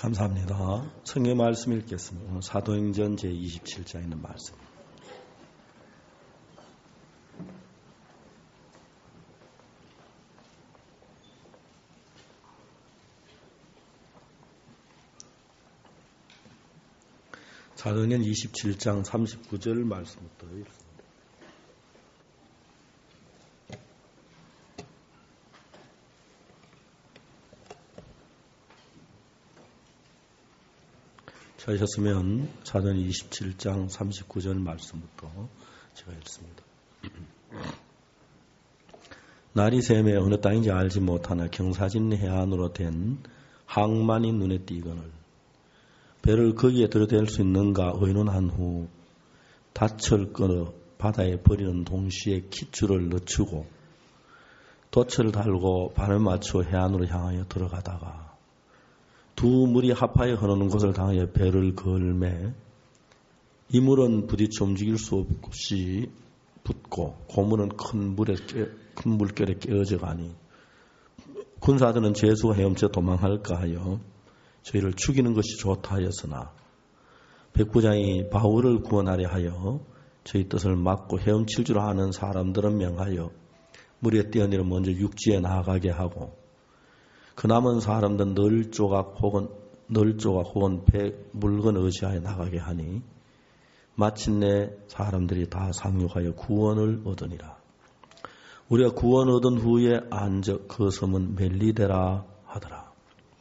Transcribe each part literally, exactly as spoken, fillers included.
감사합니다. 성경 말씀 읽겠습니다. 오늘 사도행전 제이십칠 장에 있는 말씀. 사도행전 이십칠 장 삼십구 절 말씀부터 읽습니다. 찾으셨으면 사도행전 이십칠 장 삼십구 절 말씀부터 제가 읽습니다. 날이 새매 어느 땅인지 알지 못하나 경사진 해안으로 된 항만이 눈에 띄거늘 배를 거기에 들여댈 수 있는가 의논한 후 닻을 끊어 바다에 버리는 동시에 깃줄을 늦추고 돛을 달고 발을 맞추어 해안으로 향하여 들어가다가 두 물이 합하여 흐르는 곳을 당하여 배를 걸매 이 물은 부딪혀 움직일 수 없이 붙고 고물은 큰 물에 깨, 큰 물결에 깨어져 가니 군사들은 죄수가 헤엄쳐 도망할까 하여 저희를 죽이는 것이 좋다 하였으나 백부장이 바울을 구원하려 하여 저희 뜻을 막고 헤엄칠 줄 아는 사람들은 명하여 물에 뛰어내려 먼저 육지에 나아가게 하고 그 남은 사람들은 널 조각 혹은 널 조각 혹은 배 물건 의지하여 나가게 하니 마침내 사람들이 다 상륙하여 구원을 얻으니라. 우리가 구원 얻은 후에 안적 그 섬은 멜리데라 하더라.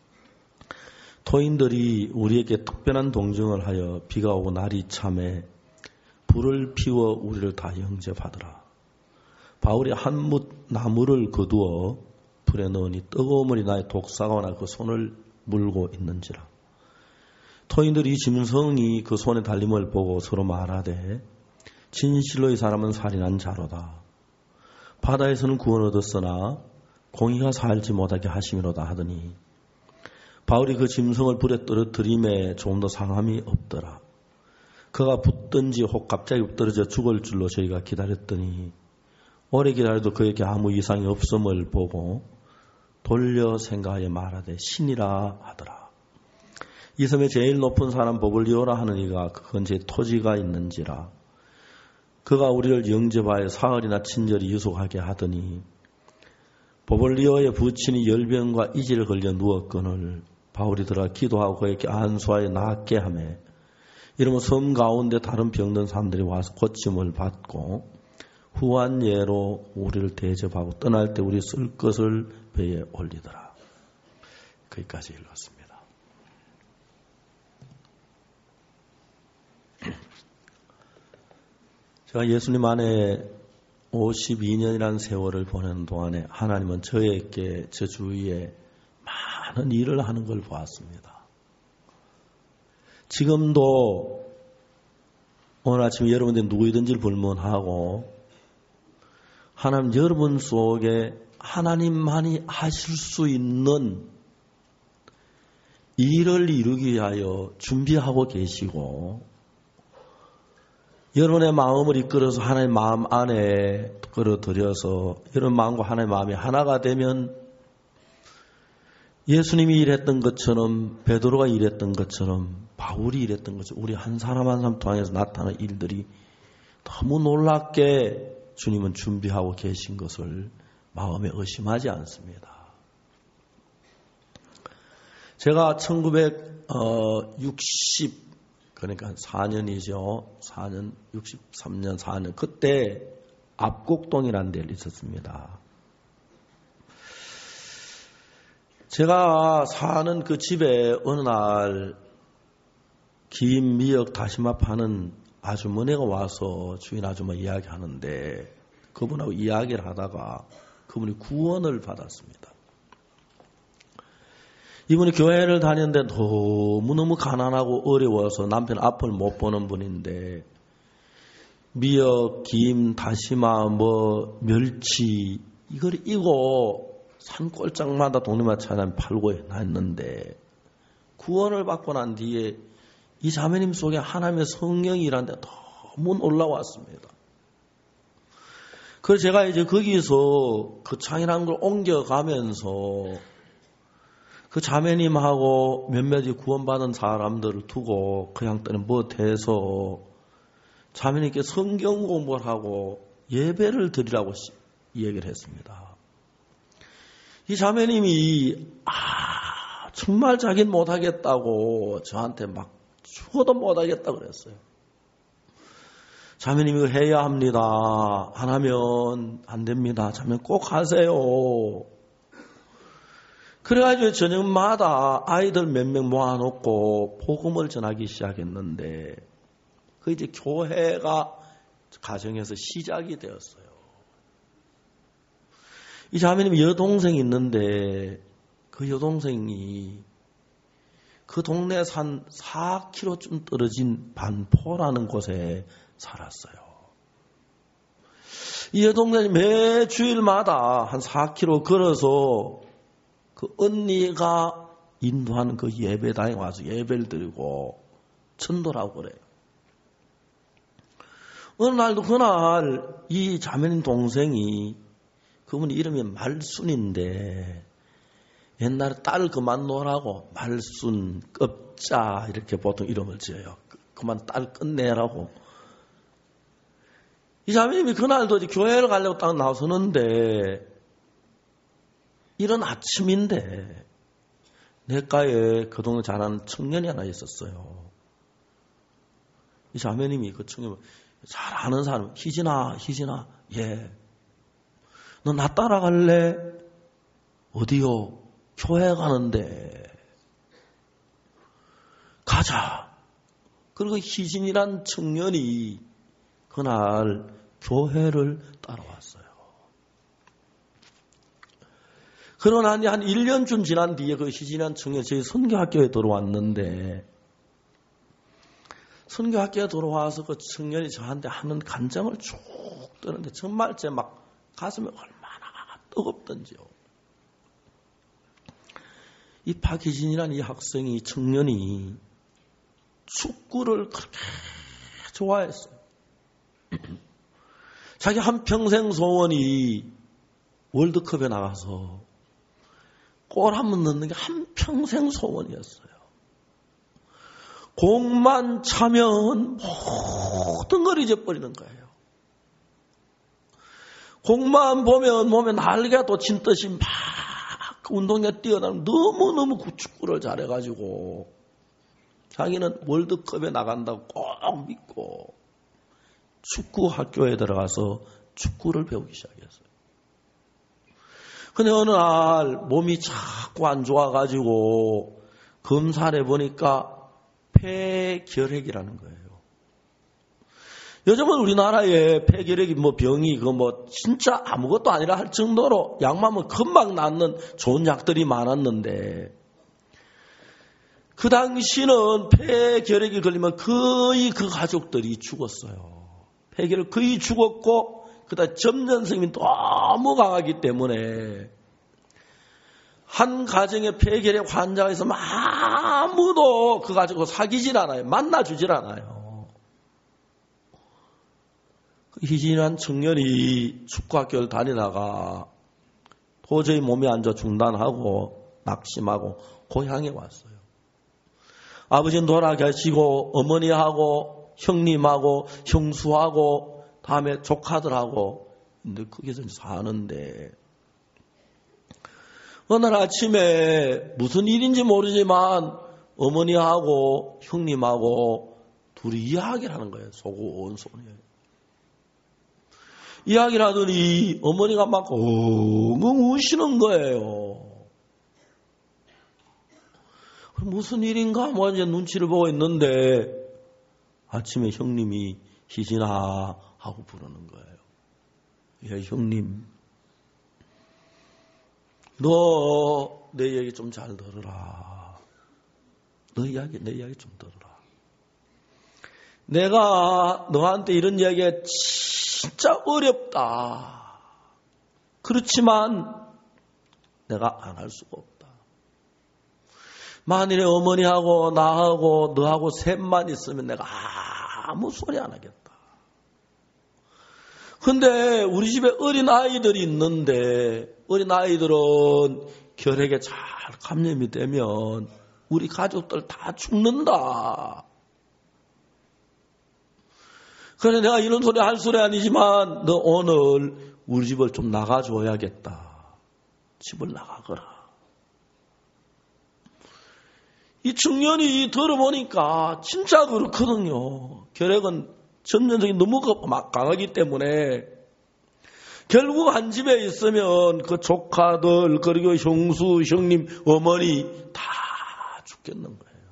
토인들이 우리에게 특별한 동정을 하여 비가 오고 날이 참에 불을 피워 우리를 다 영접하더라. 바울이 한 뭇 나무를 거두어 불에 넣으니 뜨거운 물이 나의 독사가나 그 손을 물고 있는지라. 토인들이 짐승이 그 손에 달림을 보고 서로 말하되 진실로 이 사람은 살인한 자로다. 바다에서는 구원 얻었으나 공의가 살지 못하게 하심이로다 하더니 바울이 그 짐승을 불에 떨어뜨림에 좀 더 상함이 없더라. 그가 붙든지 혹 갑자기 떨어져 죽을 줄로 저희가 기다렸더니 오래 기다려도 그에게 아무 이상이 없음을 보고 돌려 생각하여 말하되 신이라 하더라. 이 섬에 제일 높은 사람 보블리오라 하는 이가 그건 제 토지가 있는지라. 그가 우리를 영접하여 사흘이나 친절히 유속하게 하더니 보블리오의 부친이 열병과 이질을 걸려 누웠거늘 바울이 들어가 기도하고 그에게 안수하여 낫게 하매 이러면 섬 가운데 다른 병든 사람들이 와서 고침을 받고 후한 예로 우리를 대접하고 떠날 때 우리 쓸 것을 배에 올리더라. 거기까지 읽었습니다. 제가 예수님 안에 오십이 년이라는 세월을 보내는 동안에 하나님은 저에게 저 주위에 많은 일을 하는 걸 보았습니다. 지금도 오늘 아침에 여러분들이 누구이든지 불문하고 하나님 여러분 속에 하나님만이 하실 수 있는 일을 이루기 위하여 준비하고 계시고 여러분의 마음을 이끌어서 하나님의 마음 안에 끌어들여서 여러분 마음과 하나님의 마음이 하나가 되면 예수님이 일했던 것처럼 베드로가 일했던 것처럼 바울이 일했던 것처럼 우리 한 사람 한 사람 통해서 나타나는 일들이 너무 놀랍게 주님은 준비하고 계신 것을 마음에 의심하지 않습니다. 제가 천구백육십 그러니까 사 년이죠. 사 년, 육십삼 년, 사 년 그때 압곡동이라는 데를 있었습니다. 제가 사는 그 집에 어느 날 김, 미역, 다시마 파는 아주머니가 와서 주인 아줌마 이야기하는데 그분하고 이야기를 하다가 그분이 구원을 받았습니다. 이분이 교회를 다녔는데 너무너무 가난하고 어려워서 남편 앞을 못 보는 분인데 미역, 김, 다시마, 뭐 멸치 이걸 이고 산골짜기마다 동네마다 찾아면 팔고 했는데 구원을 받고 난 뒤에 이 자매님 속에 하나님의 성령이 일하는데 너무 놀라웠습니다. 그래서 제가 이제 거기서 그 창이라는 걸 옮겨가면서 그 자매님하고 몇몇이 구원받은 사람들을 두고 그냥 때는 못해서 자매님께 성경 공부를 하고 예배를 드리라고 얘기를 했습니다. 이 자매님이 아 정말 자기는 못하겠다고 저한테 막 죽어도 못하겠다고 그랬어요. 자매님이 이거 해야 합니다. 안 하면 안 됩니다. 자매님 꼭 하세요. 그래가지고 저녁마다 아이들 몇 명 모아놓고 복음을 전하기 시작했는데 그 이제 교회가 가정에서 시작이 되었어요. 이 자매님이 여동생이 있는데 그 여동생이 그 동네 산 사 킬로미터쯤 떨어진 반포라는 곳에 살았어요. 이 여동생이 매 주일마다 한 사 킬로미터 걸어서 그 언니가 인도하는 그 예배당에 와서 예배를 드리고 전도를 하고 그래요. 어느 날도 그날 이 자매님 동생이 그분 이름이 말순인데 옛날에 딸 그만 놓으라고 말순, 껍자 이렇게 보통 이름을 지어요. 그만 딸 끝내라고. 이 자매님이 그날도 이제 교회를 가려고 딱 나서는데 이런 아침인데 내과에 그 동네 잘하는 청년이 하나 있었어요. 이 자매님이 그 청년 잘 아는 사람, 희진아, 희진아, 예. 너 나 따라갈래? 어디요? 교회 가는데. 가자. 그리고 희진이란 청년이 그날 교회를 따라왔어요. 그러나 한 일 년쯤 지난 뒤에 그 희진이란 청년이 저희 선교학교에 들어왔는데 선교학교에 들어와서 그 청년이 저한테 하는 간증을 쭉 뜨는데 정말 제 막 가슴이 얼마나 뜨겁던지요. 이 박희진이라는 이 학생이 청년이 축구를 그렇게 좋아했어요. 자기 한평생 소원이 월드컵에 나가서 골 한 번 넣는 게 한평생 소원이었어요. 공만 차면 모든 걸 잊어버리는 거예요. 공만 보면 몸에 날개가 돋친 듯이 막 운동에 뛰어나면 너무너무 축구를 잘해가지고 자기는 월드컵에 나간다고 꼭 믿고 축구 학교에 들어가서 축구를 배우기 시작했어요. 근데 어느 날 몸이 자꾸 안 좋아가지고 검사를 해보니까 폐결핵이라는 거예요. 요즘은 우리나라에 폐결핵이 뭐 병이 그 뭐 진짜 아무것도 아니라 할 정도로 약만 먹으면 금방 낫는 좋은 약들이 많았는데 그 당시는 폐결핵이 걸리면 거의 그 가족들이 죽었어요. 폐결핵 거의 죽었고 그다음 점전성이 너무 강하기 때문에 한 가정에 폐결핵 환자가 있으면 아무도 그 가지고 사귀질 않아요. 만나주질 않아요. 희진이란 청년이 축구학교를 다니다가 도저히 몸이 안 좋아 중단하고 낙심하고 고향에 왔어요. 아버지는 돌아가시고 어머니하고 형님하고 형수하고 다음에 조카들하고 근데 거기서 사는데 어느 날 아침에 무슨 일인지 모르지만 어머니하고 형님하고 둘이 이야기를 하는 거예요. 소곤소곤. 이야기를 하더니 어머니가 막 엉엉 우시는 거예요. 무슨 일인가 뭐 이제 눈치를 보고 있는데 아침에 형님이 희진아 하고 부르는 거예요. 야 형님 너 내 얘기 좀 잘 들어라. 너 이야기 내 이야기 좀 들어라. 내가 너한테 이런 이야기가 진짜 어렵다. 그렇지만 내가 안 할 수가 없다. 만일에 어머니하고 나하고 너하고 셋만 있으면 내가 아무 소리 안 하겠다. 근데 우리 집에 어린 아이들이 있는데 어린 아이들은 결핵에 잘 감염이 되면 우리 가족들 다 죽는다. 그래 내가 이런 소리 할 소리 아니지만 너 오늘 우리 집을 좀 나가줘야겠다. 집을 나가거라. 이 청년이 들어보니까 진짜 그렇거든요. 결핵은 전면적인 너무 강하기 때문에 결국 한 집에 있으면 그 조카들 그리고 형수, 형님, 어머니 다 죽겠는 거예요.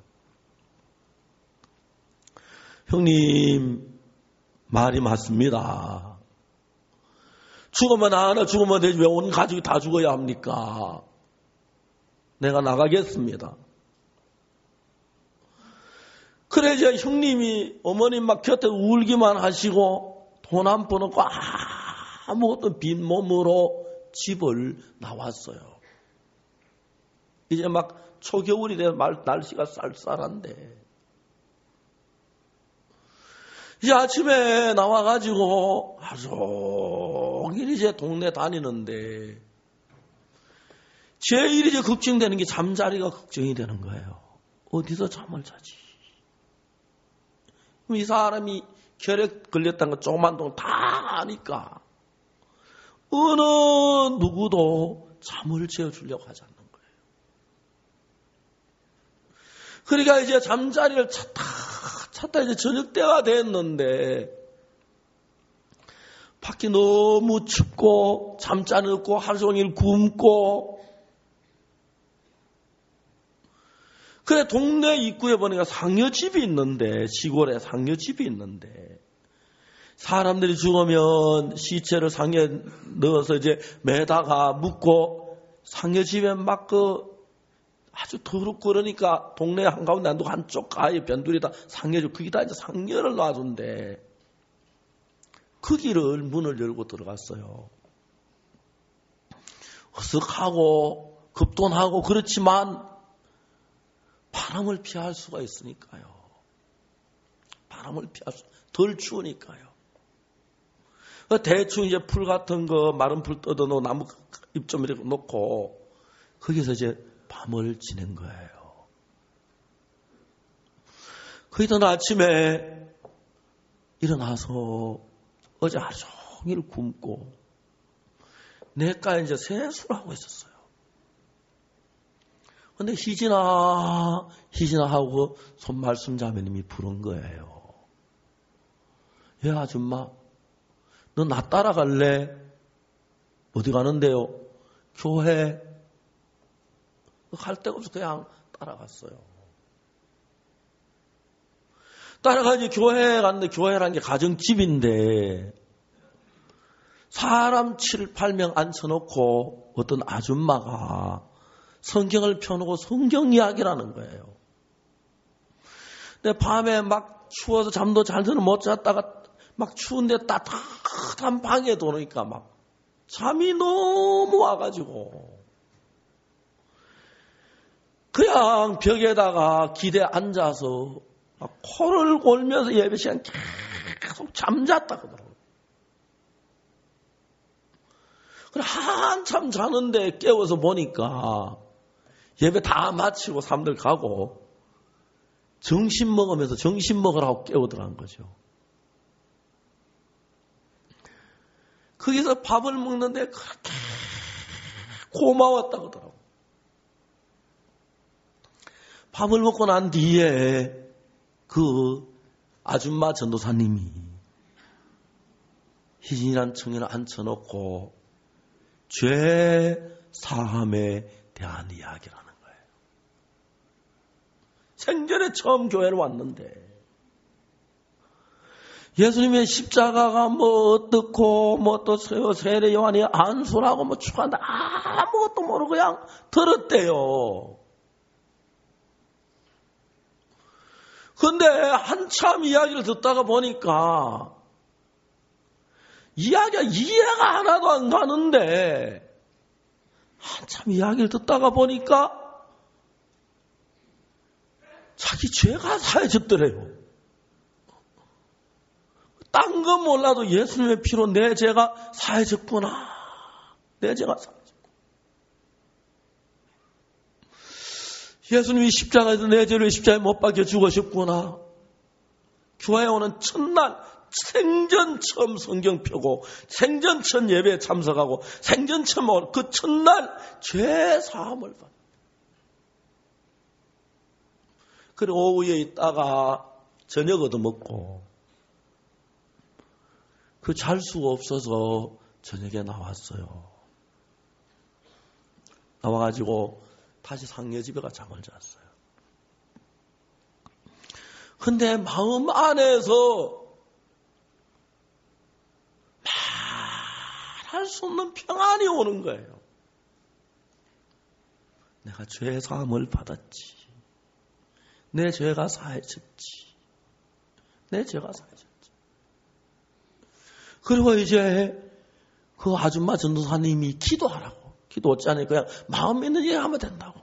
형님 말이 맞습니다. 죽으면 하나 죽으면 되지 왜 온 가족이 다 죽어야 합니까? 내가 나가겠습니다. 그래 이제 형님이 어머님 막 곁에 울기만 하시고 돈 한 푼 없고 아무것도 빈 몸으로 집을 나왔어요. 이제 막 초겨울이 돼 날씨가 쌀쌀한데 이제 아침에 나와가지고 하루 종일 이제 동네 다니는데 제일 이제 걱정되는 게 잠자리가 걱정이 되는 거예요. 어디서 잠을 자지? 이 사람이 결핵 걸렸다는 거 조그만 동안 다 아니까 어느 누구도 잠을 재워주려고 하지 않는 거예요. 그러니까 이제 잠자리를 찾다 찾다 이제 저녁 때가 됐는데 밖이 너무 춥고 잠자리 없고 하루 종일 굶고 그래 동네 입구에 보니까 상여집이 있는데 시골에 상여집이 있는데 사람들이 죽으면 시체를 상에 넣어서 이제 매다가 묻고 상여집에 막 그 아주 더럽고 그러니까 동네 한가운데 안 두고 한쪽 가에 변두리다 상여집 거기다 이제 상여를 놔둔데 거기를 문을 열고 들어갔어요. 어색하고 급돈하고 그렇지만 바람을 피할 수가 있으니까요. 바람을 피할 수, 덜 추우니까요. 대충 이제 풀 같은 거, 마른 풀 뜯어놓고 나무 잎 좀 이렇게 놓고, 거기서 이제 밤을 지낸 거예요. 거기서 아침에 일어나서 어제 하루 종일 굶고, 내가 이제 세수를 하고 있었어요. 근데 희진아, 희진아 하고 손말씀 자매님이 부른 거예요. 예, 아줌마, 너 나 따라갈래? 어디 가는데요? 교회. 갈 데가 없어 그냥 따라갔어요. 따라가지 교회에 갔는데 교회라는 게 가정집인데 사람 칠, 팔 명 앉혀놓고 어떤 아줌마가 성경을 펴놓고 성경 이야기라는 거예요. 근데 밤에 막 추워서 잠도 잘 들어 못 잤다가 막 추운데 따뜻한 방에 들어오니까 막 잠이 너무 와가지고 그냥 벽에다가 기대 앉아서 막 코를 골면서 예배 시간 계속 잠잤다 그러더라고요. 그래 한참 자는데 깨워서 보니까 예배 다 마치고 사람들 가고 점심 먹으면서 점심 먹으라고 깨우더라는 거죠. 거기서 밥을 먹는데 그렇게 고마웠다고 하더라고요. 밥을 먹고 난 뒤에 그 아줌마 전도사님이 희진이라는 청년을 앉혀놓고 죄 사함에 대한 이야기라는 거예요. 생전에 처음 교회를 왔는데 예수님의 십자가가 뭐 어떻고 뭐 또 세례 요한이 안수라고 뭐 축하한다 아무것도 모르고 그냥 들었대요. 근데 한참 이야기를 듣다가 보니까 이야기가 이해가 하나도 안 가는데 한참 이야기를 듣다가 보니까 자기 죄가 사해졌더래요. 딴 건 몰라도 예수님의 피로 내 죄가 사해졌구나. 내 죄가 사해졌구나. 예수님이 십자가에서 내 죄를 십자가에 못 박혀 죽으셨구나. 교회에 오는 첫날 생전 처음 성경 펴고 생전 첫 예배에 참석하고 생전 처음 그 첫날 죄 사함을 받아. 그리고 오후에 있다가 저녁 얻어먹고 그 잘 수가 없어서 저녁에 나왔어요. 나와가지고 다시 상녀 집에 가 잠을 잤어요. 근데 마음 안에서 말할 수 없는 평안이 오는 거예요. 내가 죄 사함을 받았지. 내 죄가 사해졌지. 내 죄가 사해졌지. 그리고 이제 그 아줌마 전도사님이 기도하라고. 기도 어쩌니 그냥 마음 있는 일 하면 된다고.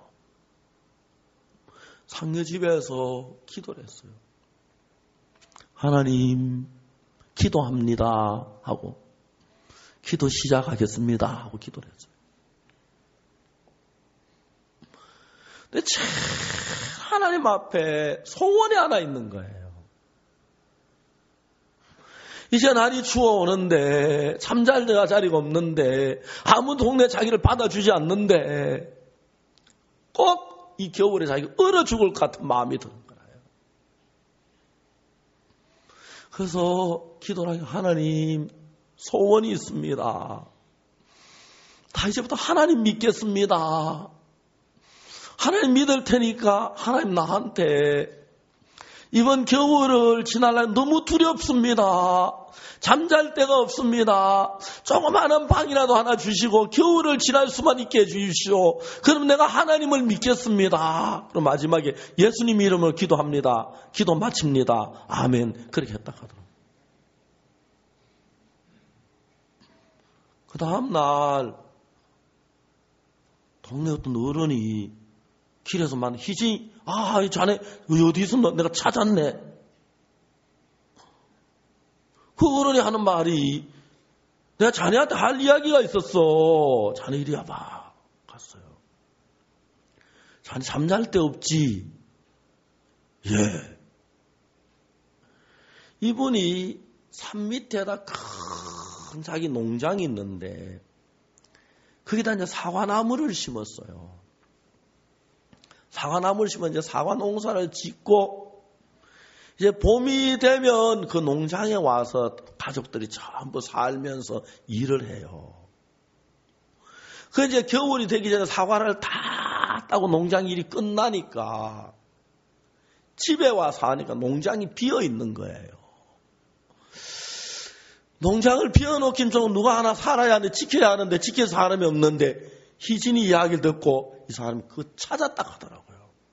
상녀집에서 기도를 했어요. 하나님 기도합니다 하고 기도 시작하겠습니다 하고 기도를 했어요. 근데 참 하나님 앞에 소원이 하나 있는 거예요. 이제 날이 추워오는데 잠잘 데가 자리가 없는데 아무 동네 자기를 받아주지 않는데 꼭 이 겨울에 자기가 얼어 죽을 것 같은 마음이 드는 거예요. 그래서 기도를 하니 하나님 소원이 있습니다. 다 이제부터 하나님 믿겠습니다. 하나님 믿을 테니까 하나님 나한테 이번 겨울을 지날라 너무 두렵습니다. 잠잘 데가 없습니다. 조그마한 방이라도 하나 주시고 겨울을 지날 수만 있게 해주십시오. 그럼 내가 하나님을 믿겠습니다. 그럼 마지막에 예수님 이름으로 기도합니다. 기도 마칩니다. 아멘. 그렇게 했다 하더라고요. 그 다음날 동네 어떤 어른이 길에서 만 희진이 아, 이 자네 어디서 너 내가 찾았네. 그 어른이 하는 말이 내가 자네한테 할 이야기가 있었어. 자네 이리 와봐. 갔어요. 자네 잠잘 데 없지? 예. 이분이 산 밑에다 큰 자기 농장이 있는데 거기다 이제 사과나무를 심었어요. 사과나무를 심어 이제 사과 농사를 짓고 이제 봄이 되면 그 농장에 와서 가족들이 전부 살면서 일을 해요. 그 이제 겨울이 되기 전에 사과를 다 따고 농장 일이 끝나니까 집에 와서 하니까 농장이 비어 있는 거예요. 농장을 비워놓긴 좀 누가 하나 살아야 하는데 지켜야 하는데 지킬 사람이 없는데 희진이 이야기를 듣고 이 사람이 그거 찾았다 하더라고요.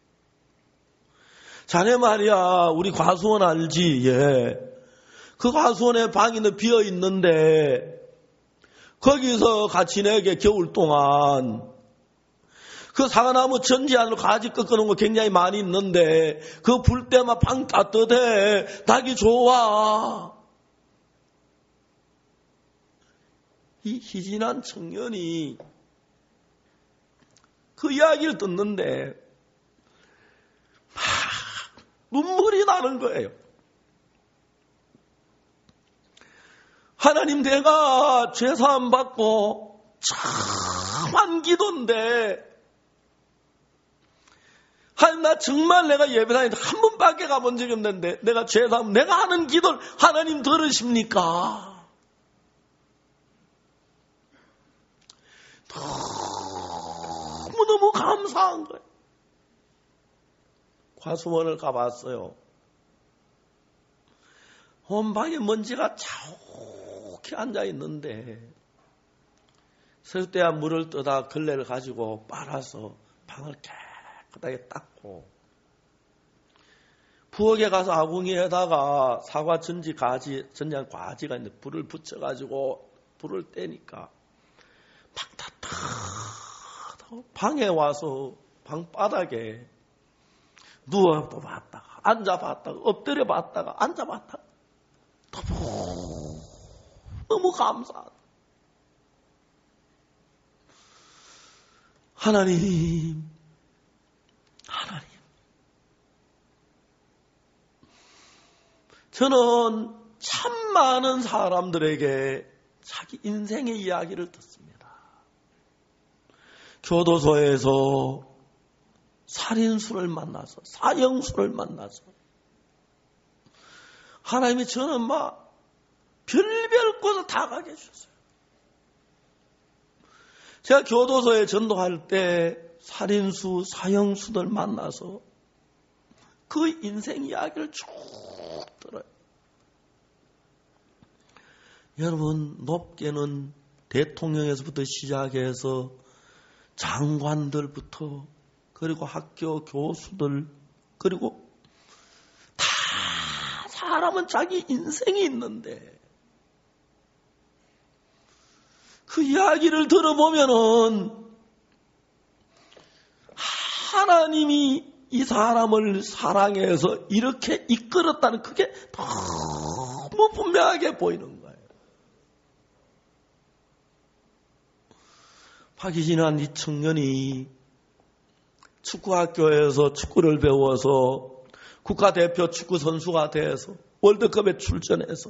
자네 말이야 우리 과수원 알지? 예. 그 과수원에 방이 비어 있는데 거기서 같이 내게 겨울 동안 그 사과나무 전지 안으로 가지 꺾어놓은 거 굉장히 많이 있는데 그 불 때만 방 따뜻해 닭이 좋아. 이 희진한 청년이 그 이야기를 듣는데 막 눈물이 나는 거예요. 하나님 내가 죄사함 받고 참한 기도인데 하나님 나 정말 내가 예배당에 한 번밖에 가본 적이 없는데 내가 죄사함 내가 하는 기도를 하나님 들으십니까? 너무너무 감사한 거예요. 과수원을 가봤어요. 온 방에 먼지가 자욱히 앉아있는데 설때야 물을 떠다 걸레를 가지고 빨아서 방을 깨끗하게 닦고 부엌에 가서 아궁이에다가 사과 전지 가지, 전지한 과지가 있는데 불을 붙여가지고 불을 떼니까 팍탁탁 방에 와서 방바닥에 누워 또 봤다가 앉아 봤다가 엎드려 봤다가 앉아 봤다가 너무 감사하다. 하나님 하나님, 저는 참 많은 사람들에게 자기 인생의 이야기를 듣습니다. 교도소에서 살인수를 만나서, 사형수를 만나서, 하나님이 저는 막 별별 곳을 다 가게 해주셨어요. 제가 교도소에 전도할 때 살인수, 사형수들 만나서 그 인생 이야기를 쭉 들어요. 여러분, 높게는 대통령에서부터 시작해서 장관들부터, 그리고 학교 교수들, 그리고 다 사람은 자기 인생이 있는데 그 이야기를 들어보면은 하나님이 이 사람을 사랑해서 이렇게 이끌었다는 그게 너무 분명하게 보이는 거예요. 박이진한 이 청년이 축구학교에서 축구를 배워서 국가대표 축구 선수가 돼서 월드컵에 출전해서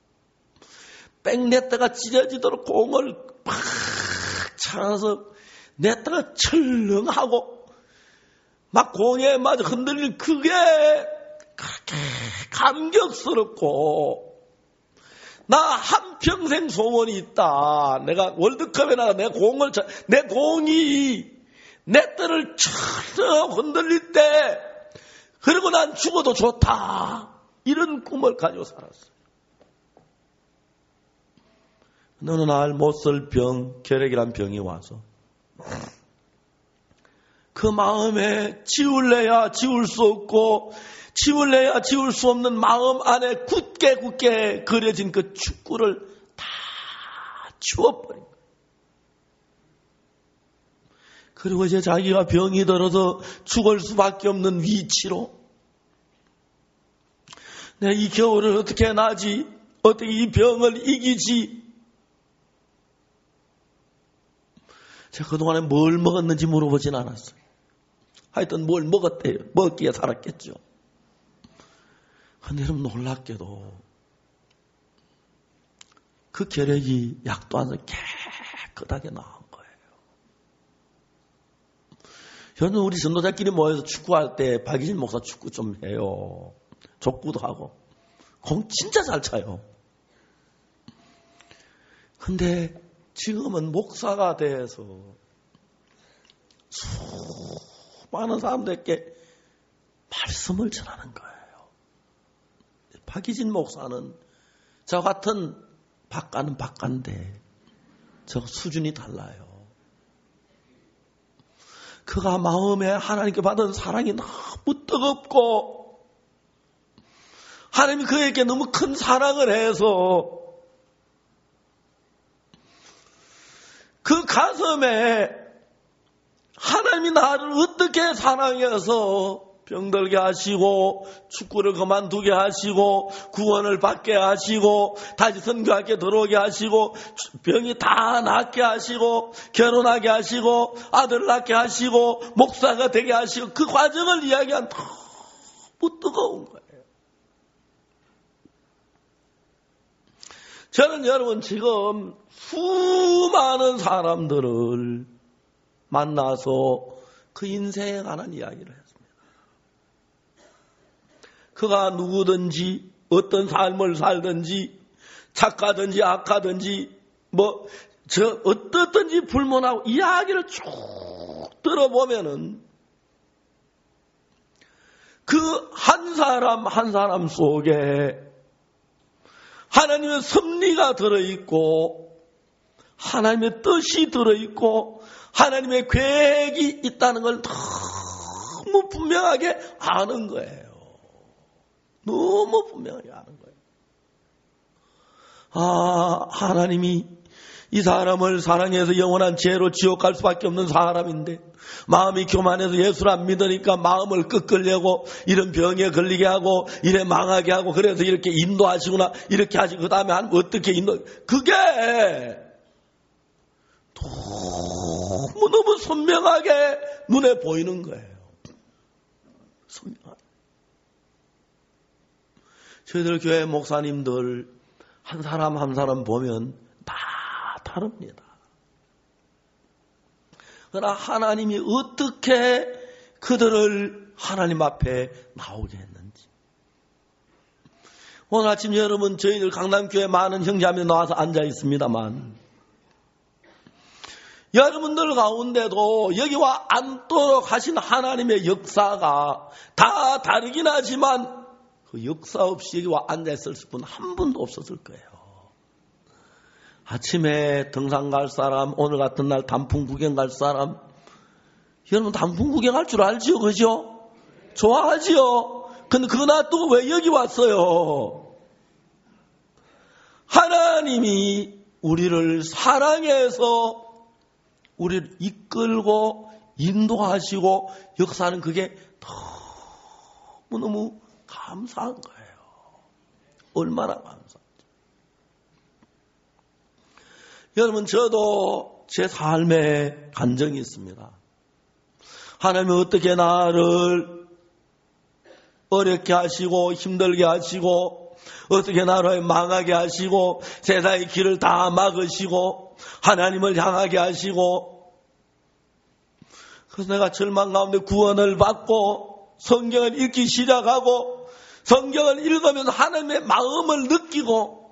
백네트가 찢어지도록 공을 팍 차서 네트가 철렁하고 막 공에 맞아 흔들릴 그게 그렇게 감격스럽고, 나 한평생 소원이 있다. 내가 월드컵에 나가 내 공을 내 공이 네트를 철렁 흔들릴 때 그리고 난 죽어도 좋다. 이런 꿈을 가지고 살았어요. 어느 날 못쓸 병, 결핵이란 병이 와서 그 마음에 지울래야 지울 수 없고 지울래야 지울 수 없는 마음 안에 굳게 굳게 그려진 그 축구를 다 지워버린 거예요. 그리고 이제 자기가 병이 들어서 죽을 수밖에 없는 위치로, 내가 이 겨울을 어떻게 나지? 어떻게 이 병을 이기지? 제가 그동안에 뭘 먹었는지 물어보진 않았어요. 하여튼 뭘 먹었대요. 먹기에 살았겠죠. 그런데 여러분, 놀랍게도 그 결핵이 약도 안 해서 깨끗하게 나은 거예요. 저는 우리 전도자끼리 모여서 축구할 때 박이진 목사 축구 좀 해요. 족구도 하고 공 진짜 잘 차요. 근데 지금은 목사가 돼서 수많은 사람들에게 말씀을 전하는 거예요. 박이진 목사는 저 같은 박가는 박가인데 저 수준이 달라요. 그가 마음에 하나님께 받은 사랑이 너무 뜨겁고 하나님이 그에게 너무 큰 사랑을 해서 그 가슴에 하나님이 나를 어떻게 사랑해서 병들게 하시고 축구를 그만두게 하시고 구원을 받게 하시고 다시 선교학에 들어오게 하시고 병이 다 낫게 하시고 결혼하게 하시고 아들 낳게 하시고 목사가 되게 하시고 그 과정을 이야기한 너무 뜨거운 거예요. 저는 여러분 지금 수많은 사람들을 만나서 그 인생에 관한 이야기를 했습니다. 그가 누구든지 어떤 삶을 살든지 착하든지 악하든지 뭐 저 어떻든지 불문하고 이야기를 쭉 들어보면은 그 한 사람 한 사람 속에 하나님의 섭리가 들어있고 하나님의 뜻이 들어있고 하나님의 계획이 있다는 걸 너무 분명하게 아는 거예요. 너무 분명하게 아는 거예요. 아, 하나님이 이 사람을 사랑해서 영원한 죄로 지옥 갈 수밖에 없는 사람인데 마음이 교만해서 예수를 안 믿으니까 마음을 끄끌려고 이런 병에 걸리게 하고 이래 망하게 하고 그래서 이렇게 인도하시구나 이렇게 하시고 그 다음에 어떻게 인도 그게 너무너무 선명하게 눈에 보이는 거예요. 선명하다. 저희들 교회 목사님들 한 사람 한 사람 보면 다 다릅니다. 그러나 하나님이 어떻게 그들을 하나님 앞에 나오게 했는지. 오늘 아침 여러분 저희들 강남교회 많은 형제자매 나와서 앉아 있습니다만 여러분들 가운데도 여기와 앉도록 하신 하나님의 역사가 다 다르긴 하지만 그 역사 없이 여기와 앉아있을 분 한 분도 없었을 거예요. 아침에 등산 갈 사람, 오늘 같은 날 단풍 구경 갈 사람, 여러분 단풍 구경할 줄 알지요? 그죠? 좋아하지요? 근데 그거 놔두고 왜 여기 왔어요? 하나님이 우리를 사랑해서 우리를 이끌고 인도하시고 역사하는 그게 너무너무 감사한 거예요. 얼마나 감사한지. 여러분 저도 제 삶에 간증이 있습니다. 하나님이 어떻게 나를 어렵게 하시고 힘들게 하시고 어떻게 나를 망하게 하시고 세상의 길을 다 막으시고 하나님을 향하게 하시고 그래서 내가 절망 가운데 구원을 받고 성경을 읽기 시작하고 성경을 읽으면서 하나님의 마음을 느끼고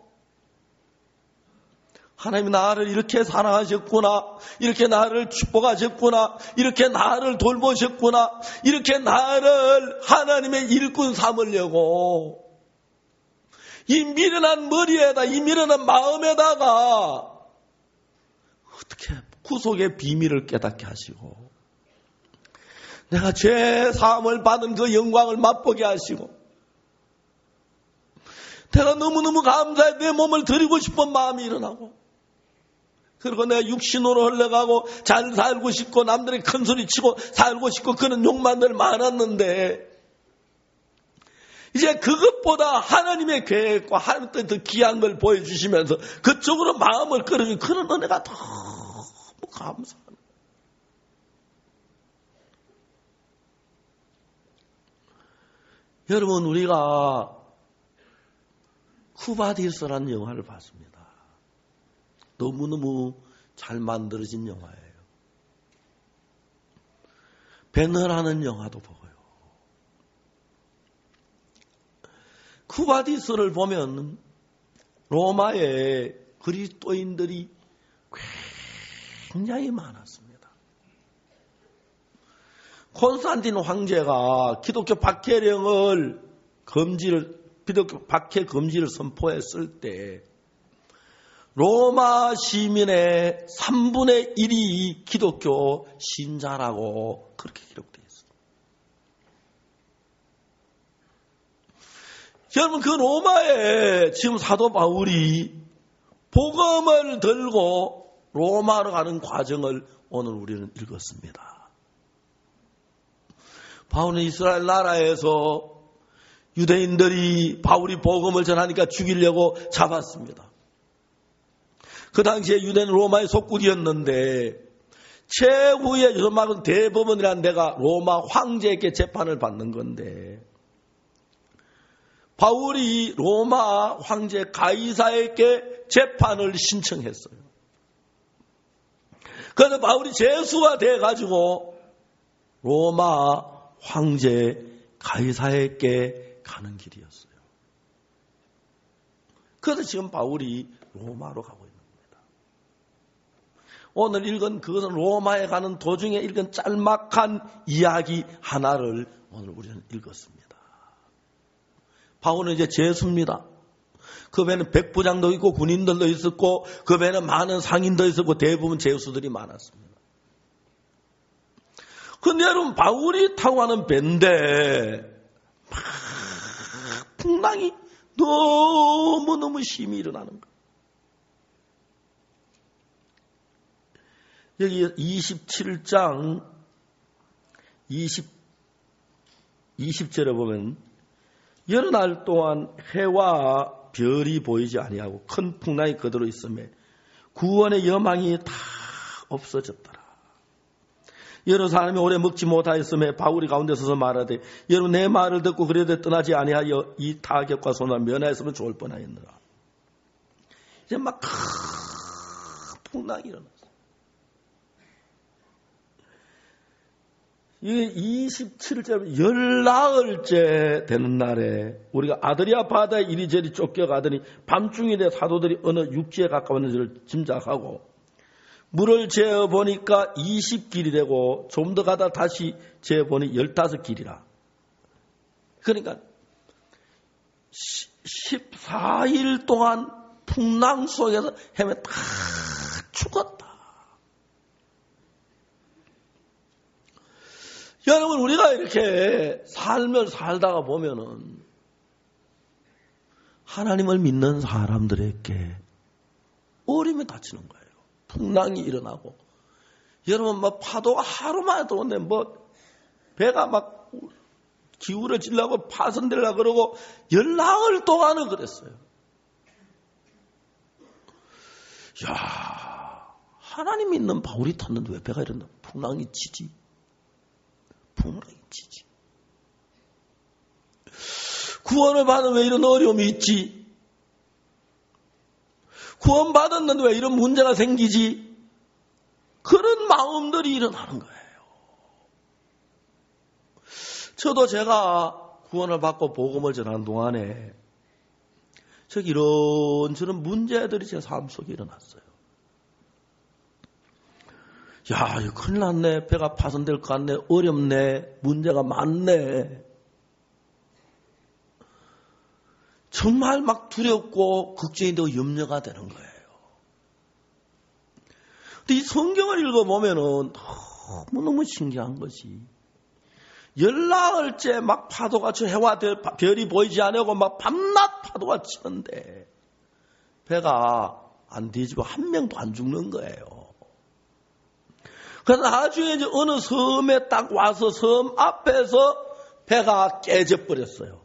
하나님이 나를 이렇게 사랑하셨구나, 이렇게 나를 축복하셨구나, 이렇게 나를 돌보셨구나, 이렇게 나를 하나님의 일꾼 삼으려고 이 미련한 머리에다, 이 미련한 마음에다가 어떻게 구속의 비밀을 깨닫게 하시고 내가 죄 사함을 받은 그 영광을 맛보게 하시고 내가 너무너무 감사해 내 몸을 드리고 싶은 마음이 일어나고 그리고 내가 육신으로 흘러가고 잘 살고 싶고 남들이 큰 소리 치고 살고 싶고 그런 욕망들 많았는데 이제 그것보다 하나님의 계획과 하나님께 더 귀한 걸 보여주시면서 그쪽으로 마음을 끌어주는 그런 은혜가 너무 감사합니다. 여러분 우리가 쿠바디스라는 영화를 봤습니다. 너무너무 잘 만들어진 영화예요. 배너라는 영화도 보고요. 쿠바디스를 보면 로마에 그리스도인들이 굉장히 많았습니다. 콘스탄틴 황제가 기독교 박해령을 금지를 기독교 박해 금지를 선포했을 때 로마 시민의 삼분의 일이 기독교 신자라고 그렇게 기록되어 있습니다. 여러분 그 로마에 지금 사도 바울이 복음을 들고 로마로 가는 과정을 오늘 우리는 읽었습니다. 바울은 이스라엘 나라에서 유대인들이 바울이 복음을 전하니까 죽이려고 잡았습니다. 그 당시에 유대는 로마의 속국이었는데 최후의 요즘은 대법원이라는 데가 로마 황제에게 재판을 받는 건데 바울이 로마 황제 가이사에게 재판을 신청했어요. 그래서 바울이 죄수가 돼가지고 로마 황제 가이사에게 가는 길이었어요. 그래서 지금 바울이 로마로 가고 있는 겁니다. 오늘 읽은 그것은 로마에 가는 도중에 읽은 짤막한 이야기 하나를 오늘 우리는 읽었습니다. 바울은 이제 죄수입니다. 그 배는 백부장도 있고 군인들도 있었고 그 배는 많은 상인도 있었고 대부분 죄수들이 많았습니다. 근데 여러분 바울이 타고 가는 배인데 막 풍랑이 너무너무 심히 일어나는 거예요. 여기 이십칠 장 이십, 이십 절에 보면 여러 날 동안 해와 별이 보이지 아니하고 큰 풍랑이 그대로 있음에 구원의 여망이 다 없어졌더라. 여러 사람이 오래 먹지 못하였음에 바울이 가운데 서서 말하되 여러분 내 말을 듣고 그래도 떠나지 아니하여 이 타격과 손을 면하였으면 좋을 뻔하였느라. 이제 막 큰 풍랑이 일어났어요. 이게 이십칠 절 열나흘째 되는 날에 우리가 아드리아 바다에 이리저리 쫓겨가더니 밤중이 돼 사도들이 어느 육지에 가까웠는지를 짐작하고 물을 재어보니까 이십 길이 되고 좀 더 가다 다시 재어보니 열다섯 길이라. 그러니까 십사 일 동안 풍랑 속에서 헤매 다 죽었다. 여러분 우리가 이렇게 삶을 살다가 보면은 하나님을 믿는 사람들에게 어려움이 닥치는 거예요. 풍랑이 일어나고 여러분 막 파도가 하루만에 들어오는데 뭐 배가 막 기울어지려고 파손되려고 그러고 열나흘 동안은 그랬어요. 야, 하나님 믿는 바울이 탔는데 왜 배가 이런다? 풍랑이 치지. 풍랑이 치지. 구원을 받은 왜 이런 어려움이 있지? 구원 받았는데 왜 이런 문제가 생기지? 그런 마음들이 일어나는 거예요. 저도 제가 구원을 받고 복음을 전하는 동안에 저기 이런저런 문제들이 제 삶 속에 일어났어요. 야, 이거 큰일 났네. 배가 파손될 것 같네. 어렵네. 문제가 많네. 정말 막 두렵고 걱정이 되고 염려가 되는 거예요. 근데 이 성경을 읽어보면은 너무너무 신기한 것이 열나흘째 막 파도가 저 해와 별이 보이지 않고 막 밤낮 파도가 치는데 배가 안 뒤지고 한 명도 안 죽는 거예요. 그래서 나중에 이제 어느 섬에 딱 와서 섬 앞에서 배가 깨져버렸어요.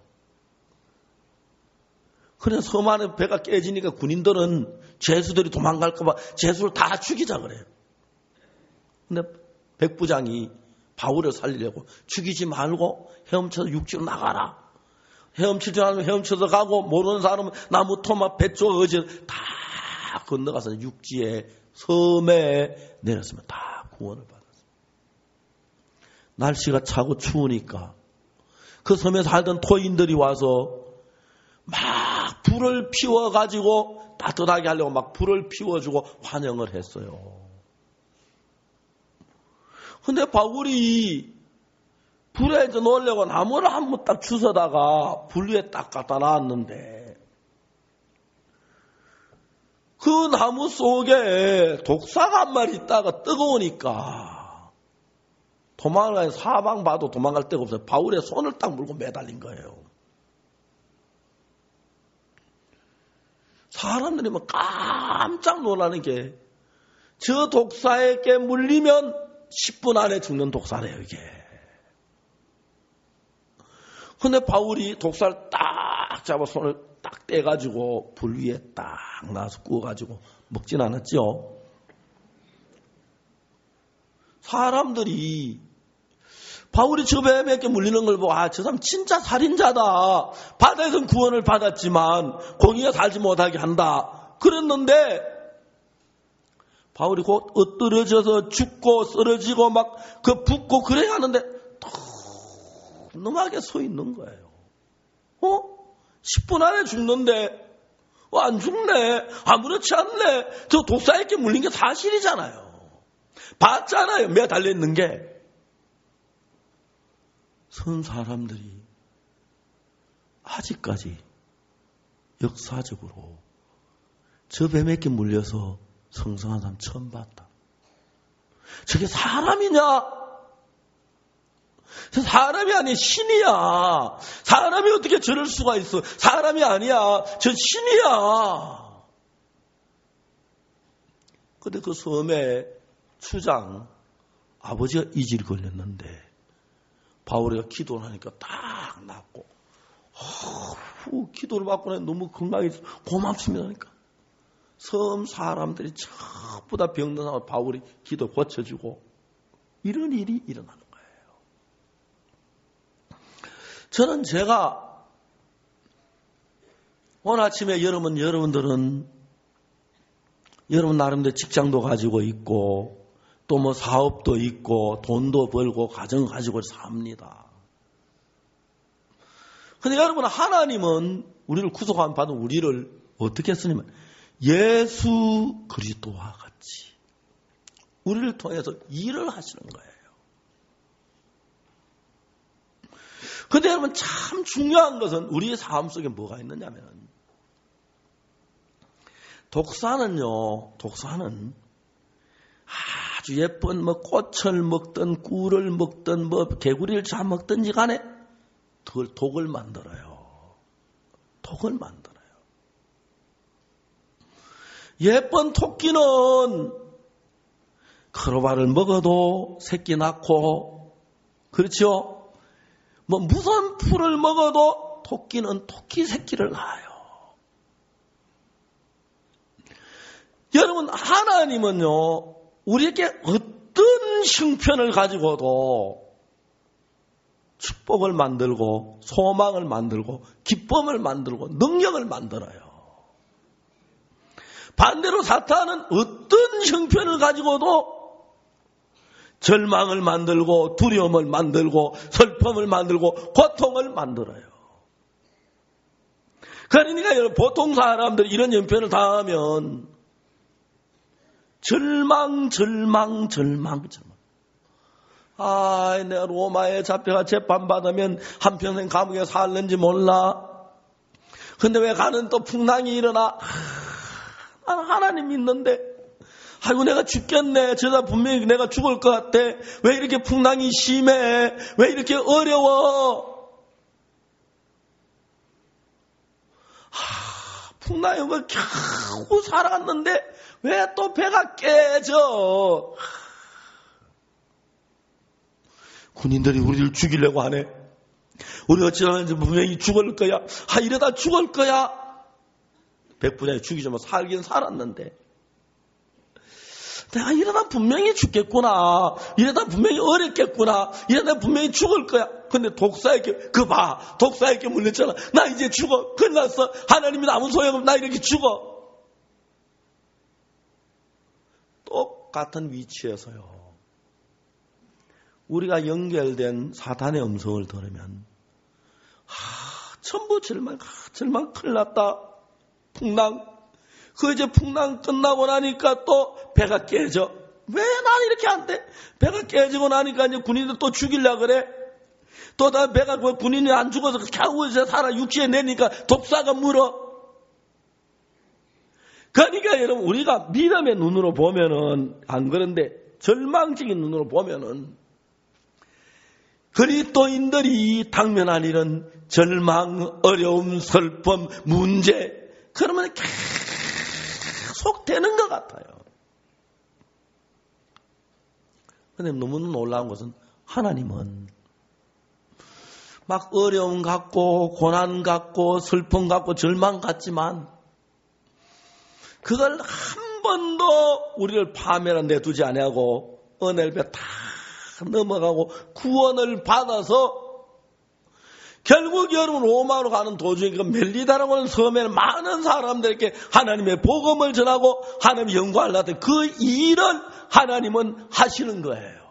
그래서 섬 안에 배가 깨지니까 군인들은 죄수들이 도망갈까봐 죄수를 다 죽이자 그래요. 근데 백부장이 바울을 살리려고 죽이지 말고 헤엄쳐서 육지로 나가라. 헤엄칠 줄 알면 헤엄쳐서 가고 모르는 사람은 나무 토막 배 쪽 어지 다 건너가서 육지에 섬에 내렸으면 다 구원을 받았어요. 날씨가 차고 추우니까 그 섬에 살던 토인들이 와서 막 불을 피워가지고 따뜻하게 하려고 막 불을 피워주고 환영을 했어요. 근데 바울이 불에 이제 놓으려고 나무를 한 번 딱 주워다가 불 위에 딱 갖다 놨는데 그 나무 속에 독사가 한 마리 있다가 뜨거우니까 도망을 가니 사방 봐도 도망갈 데가 없어요. 바울의 손을 딱 물고 매달린 거예요. 사람들이 뭐 깜짝 놀라는 게 저 독사에게 물리면 십 분 안에 죽는 독사래요, 이게. 근데 바울이 독사를 딱 잡아 손을 딱 떼가지고 불 위에 딱 놔서 구워가지고 먹진 않았죠. 사람들이 바울이 저 뱀에게 물리는 걸 보고 아, 저 사람 진짜 살인자다. 바다에서는 구원을 받았지만 공의가 살지 못하게 한다. 그랬는데 바울이 곧 엎드러져서 죽고 쓰러지고 막 그 붓고 그래 하는데 놈하게 서 있는 거예요. 어? 십 분 안에 죽는데 어, 안 죽네. 아무렇지 않네. 저 독사에게 물린 게 사실이잖아요. 봤잖아요. 매 달려있는 게. 선 사람들이 아직까지 역사적으로 저 뱀에게 물려서 성성한 사람 처음 봤다. 저게 사람이냐? 저 사람이 아니야. 신이야. 사람이 어떻게 저럴 수가 있어. 사람이 아니야. 저 신이야. 근데 그 섬에 추장 아버지가 이질이 걸렸는데 바울이가 기도를 하니까 딱 낫고 후, 기도를 받고 나니 너무 건강해서 고맙습니다 하니까 섬 사람들이 전부 다 병든 사람 바울이 기도 고쳐주고 이런 일이 일어나는 거예요. 저는 제가 오늘 아침에 여러분, 여러분들은 여러분 나름대로 직장도 가지고 있고 또 뭐 사업도 있고 돈도 벌고 가정 가지고 삽니다. 그런데 여러분, 하나님은 우리를 구속함 받은 우리를 어떻게 했으냐면 예수 그리스도와 같이 우리를 통해서 일을 하시는 거예요. 그런데 여러분, 참 중요한 것은 우리의 삶 속에 뭐가 있느냐면 독사는요, 독사는 아주 예쁜 뭐 꽃을 먹든 꿀을 먹든 뭐 개구리를 잡먹든지 간에 그걸 독을 만들어요. 독을 만들어요. 예쁜 토끼는 크로바를 먹어도 새끼 낳고, 그렇죠? 뭐 무슨 풀을 먹어도 토끼는 토끼 새끼를 낳아요. 여러분, 하나님은요, 우리에게 어떤 형편을 가지고도 축복을 만들고 소망을 만들고 기쁨을 만들고 능력을 만들어요. 반대로 사탄은 어떤 형편을 가지고도 절망을 만들고 두려움을 만들고 슬픔을 만들고 고통을 만들어요. 그러니까 여러분, 보통 사람들이 이런 형편을 당하면 절망, 절망, 절망, 절망. 아, 내가 로마에 잡혀가 재판받으면 한평생 감옥에 살는지 몰라. 근데 왜 가는 또 풍랑이 일어나? 아, 나는 하나님 믿는데. 아이고, 내가 죽겠네. 저다 분명히 내가 죽을 것 같아. 왜 이렇게 풍랑이 심해? 왜 이렇게 어려워? 아, 풍랑이 오면 겨우 살았는데 왜 또 배가 깨져? 군인들이 우리를 죽이려고 하네. 우리 어찌하면 분명히 죽을 거야. 아, 이러다 죽을 거야. 백분야에 죽이지만 살긴 살았는데. 내가 이러다 분명히 죽겠구나. 이러다 분명히 어렵겠구나. 이러다 분명히 죽을 거야. 근데 독사에게, 그 봐. 독사에게 물렸잖아. 나 이제 죽어. 끝났어. 하나님이 아무 소용없어. 나 이렇게 죽어. 똑같은 위치에서요. 우리가 연결된 사탄의 음성을 들으면 하, 전부 절망, 하, 절망 큰일 났다. 풍랑. 그 이제 풍랑 끝나고 나니까 또 배가 깨져. 왜 난 이렇게 안 돼? 배가 깨지고 나니까 이제 군인들 또 죽이려고 그래. 또 다 배가 군인이 안 죽어서 겨우 이제 살아 육지에 내니까 독사가 물어. 그러니까 여러분, 우리가 믿음의 눈으로 보면은 안 그런데 절망적인 눈으로 보면은 그리스도인들이 당면한 일은 절망, 어려움, 슬픔, 문제, 그러면 계속 되는 것 같아요. 그런데 너무 놀라운 것은 하나님은 막 어려움 같고 고난 같고 슬픔 같고 절망 같지만 그걸 한 번도 우리를 파멸한 내두지 아니하고 은혜를 배 다 넘어가고 구원을 받아서 결국 여러분 로마로 가는 도중에 그 멜리다라고 하는 섬에는 많은 사람들에게 하나님의 복음을 전하고 하나님의 영광을 나타낸 그 일을 하나님은 하시는 거예요.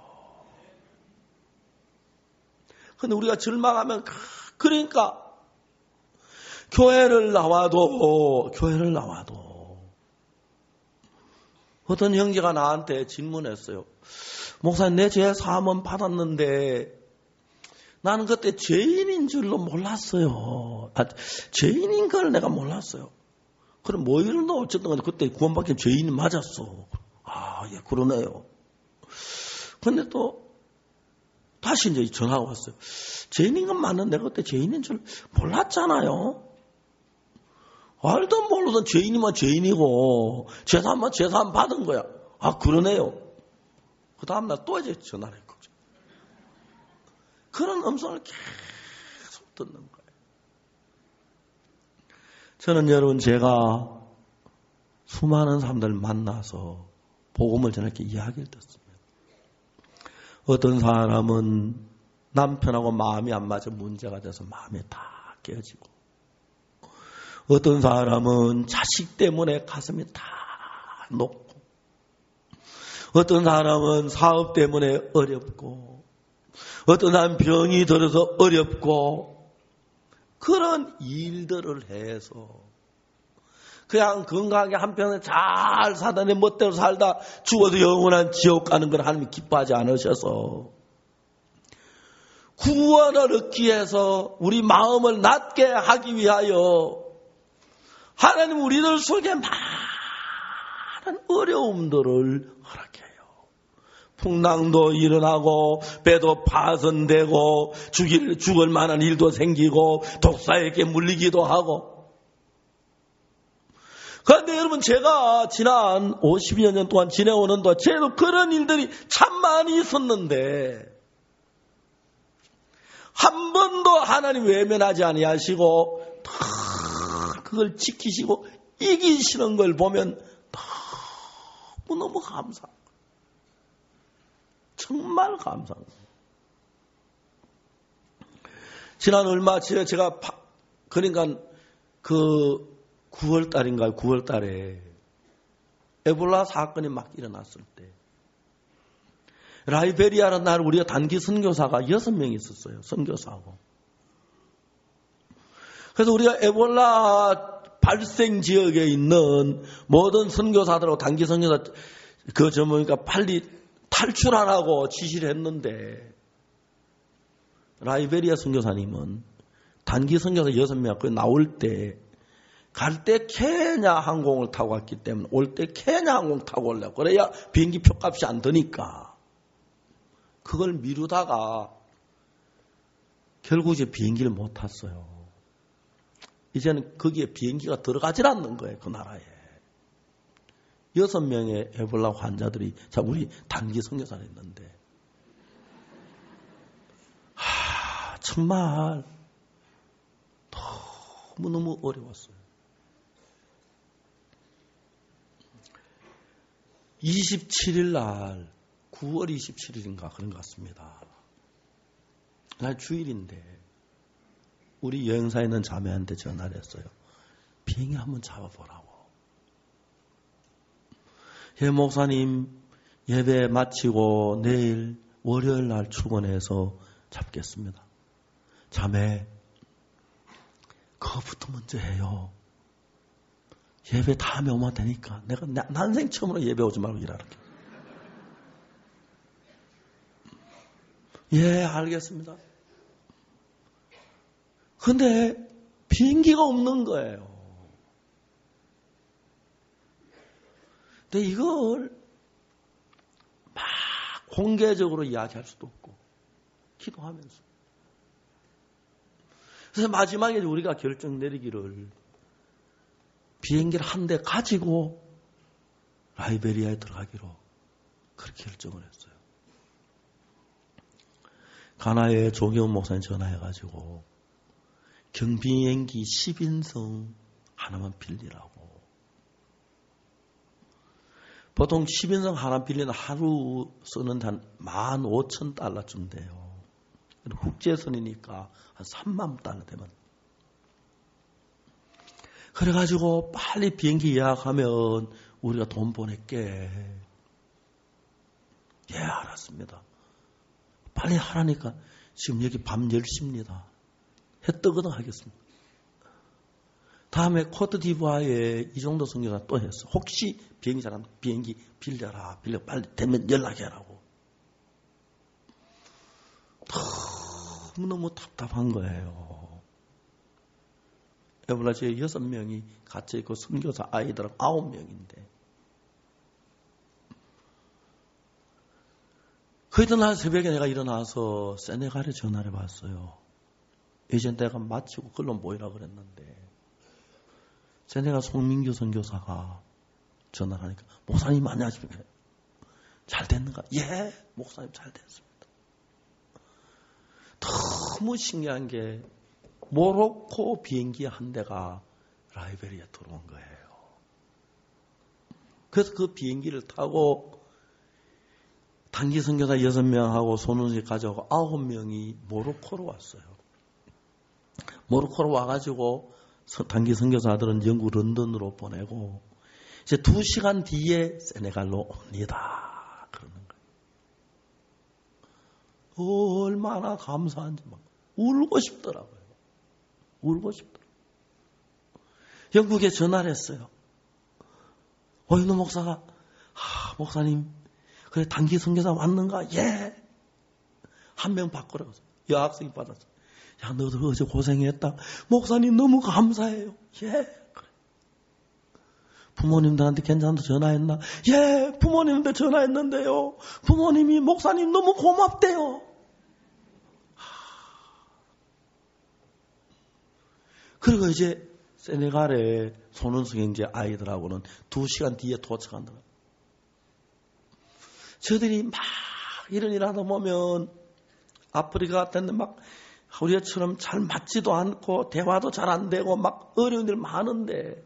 그런데 우리가 절망하면 그러니까 교회를 나와도 교회를 나와도 어떤 형제가 나한테 질문했어요. 목사님, 내 죄 사함은 받았는데 나는 그때 죄인인 줄로 몰랐어요. 아, 죄인인 걸 내가 몰랐어요. 그럼 뭐 이런다 어쨌든 간에 그때 구원받긴 죄인이 맞았어. 아, 예, 그러네요. 근데 또 다시 이제 전화가 왔어요. 죄인인 건 맞는 내가 그때 죄인인 줄 몰랐잖아요. 알던 모르던 죄인이면 죄인이고 죄사하면 죄사함 받은 거야. 아, 그러네요. 그 다음날 또 이제 전화를 했거든요. 그런 음성을 계속 듣는 거예요. 저는 여러분, 제가 수많은 사람들 만나서 복음을 전할 때 이야기를 듣습니다. 어떤 사람은 남편하고 마음이 안 맞아 문제가 돼서 마음이 다 깨지고, 어떤 사람은 자식 때문에 가슴이 다 녹고, 어떤 사람은 사업 때문에 어렵고, 어떤 사람은 병이 들어서 어렵고, 그런 일들을 해서 그냥 건강하게 한편에 잘 사다 내 멋대로 살다 죽어도 영원한 지옥 가는 걸 하나님이 기뻐하지 않으셔서 구원을 얻기 위해서 우리 마음을 낮게 하기 위하여 하나님 우리들 속에 많은 어려움들을 허락해요. 풍랑도 일어나고 배도 파손되고 죽일, 죽을 만한 일도 생기고 독사에게 물리기도 하고. 그런데 여러분, 제가 지난 오십여 년 동안 지내오는 동안 저도 그런 일들이 참 많이 있었는데 한 번도 하나님 외면하지 아니하시고 그걸 지키시고 이기시는 걸 보면 너무너무 감사합니다. 정말 감사합니다. 지난 얼마 전에 제가 그러니까 그 구월 달인가요? 구월 달에 에볼라 사건이 막 일어났을 때 라이베리아라는 나라 우리가 단기 선교사가 여섯 명 있었어요. 선교사하고. 그래서 우리가 에볼라 발생 지역에 있는 모든 선교사들하고 단기 선교사 그 저 뭐니까 빨리 탈출하라고 지시를 했는데 라이베리아 선교사님은 단기 선교사 여섯 명 그 나올 때 갈 때 케냐 항공을 타고 왔기 때문에 올 때 케냐 항공 타고 오려고. 그래야 비행기 표값이 안 드니까. 그걸 미루다가 결국 이제 비행기를 못 탔어요. 이제는 거기에 비행기가 들어가질 않는 거예요. 그 나라에. 여섯 명의 에볼라 환자들이 자 우리 단기 선교사를 했는데 하, 정말 너무너무 어려웠어요. 이십칠 일 날 구월 이십칠 일인가 그런 것 같습니다. 날 주일인데 우리 여행사에 있는 자매한테 전화를 했어요. 비행기 한번 잡아보라고. 예, 목사님 예배 마치고 내일 월요일 날 출근해서 잡겠습니다. 자매 그거부터 먼저 해요. 예배 다음에 오면 되니까 내가 난생 처음으로 예배 오지 말고 일하라게. 예, 알겠습니다. 근데 비행기가 없는 거예요. 근데 이걸 막 공개적으로 이야기할 수도 없고 기도하면서. 그래서 마지막에 우리가 결정 내리기를 비행기를 한 대 가지고 라이베리아에 들어가기로 그렇게 결정을 했어요. 가나에 조기훈 목사님 전화해가지고 경비행기 십 인승 하나만 빌리라고. 보통 십 인승 하나 빌리는 하루 쓰는 한 만 오천 달러쯤 돼요. 국제선이니까 한 삼만 달러 되면. 그래가지고 빨리 비행기 예약하면 우리가 돈 보낼게. 예, 알았습니다. 빨리 하라니까 지금 여기 밤 열 시입니다. 해 뜨거든 하겠습니다. 다음에 코트디부아르에 이 정도 선교사 또 했어. 혹시 비행기 잘하면 비행기 빌려라. 빌려 빨리 되면 연락해라고. 너무너무 답답한 거예요. 에볼라지에 여섯 명이 갇혀있고 선교사 아이들은 아홉 명인데 그 이튿날 새벽에 내가 일어나서 세네갈에 전화를 받았어요. 이제 내가 마치고 걸로 모이라 그랬는데 세네갈 송민규 선교사가 전화를 하니까 목사님 안녕하십니까? 잘 됐는가? 예, 목사님 잘 됐습니다. 너무 신기한 게 모로코 비행기 한 대가 라이베리아에 들어온 거예요. 그래서 그 비행기를 타고 단기 선교사 여섯 명하고 손흥식 가져오고 아홉 명이 모로코로 왔어요. 모로코로 와가지고 단기 선교사들은 영국 런던으로 보내고 이제 두 시간 뒤에 세네갈로 옵니다. 그러는 거예요. 얼마나 감사한지 막 울고 싶더라고요. 울고 싶더라고요. 영국에 전화를 했어요. 어윤호 목사가 아, 목사님 그래 단기 선교사 왔는가? 예. 한 명 바꾸라고 여학생이 받았어. 야 너도 어제 고생했다. 목사님 너무 감사해요. 예. 그래. 부모님들한테 괜찮다 전화했나? 예. 부모님한테 전화했는데요. 부모님이 목사님 너무 고맙대요. 그리고 이제 세네갈에 손은숙 형제 아이들하고는 두 시간 뒤에 도착한다. 저들이 막 이런 일 하다 보면 아프리카 같은데 막 우리처럼 잘 맞지도 않고 대화도 잘 안 되고 막 어려운 일 많은데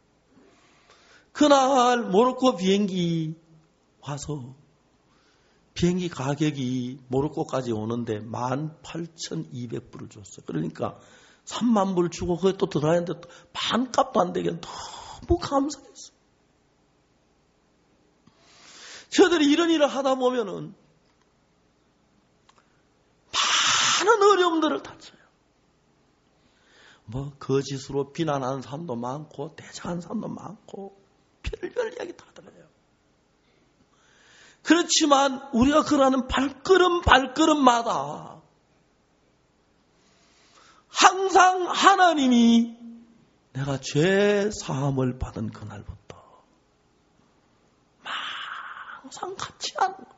그날 모로코 비행기 와서 비행기 가격이 모로코까지 오는데 만 팔천이백 불을 줬어요. 그러니까 삼만 불 주고 거기 또 들어가는데 반값도 안 되게 너무 감사했어요. 저들이 이런 일을 하다 보면은 많은 어려움들을 닥쳐요. 뭐 거짓으로 비난하는 사람도 많고 대적하는 사람도 많고 별별 이야기 다 들어요. 그렇지만 우리가 걸어가는 발걸음 발걸음마다 항상 하나님이 내가 죄 사함을 받은 그날부터 항상 같이 하는 거예요.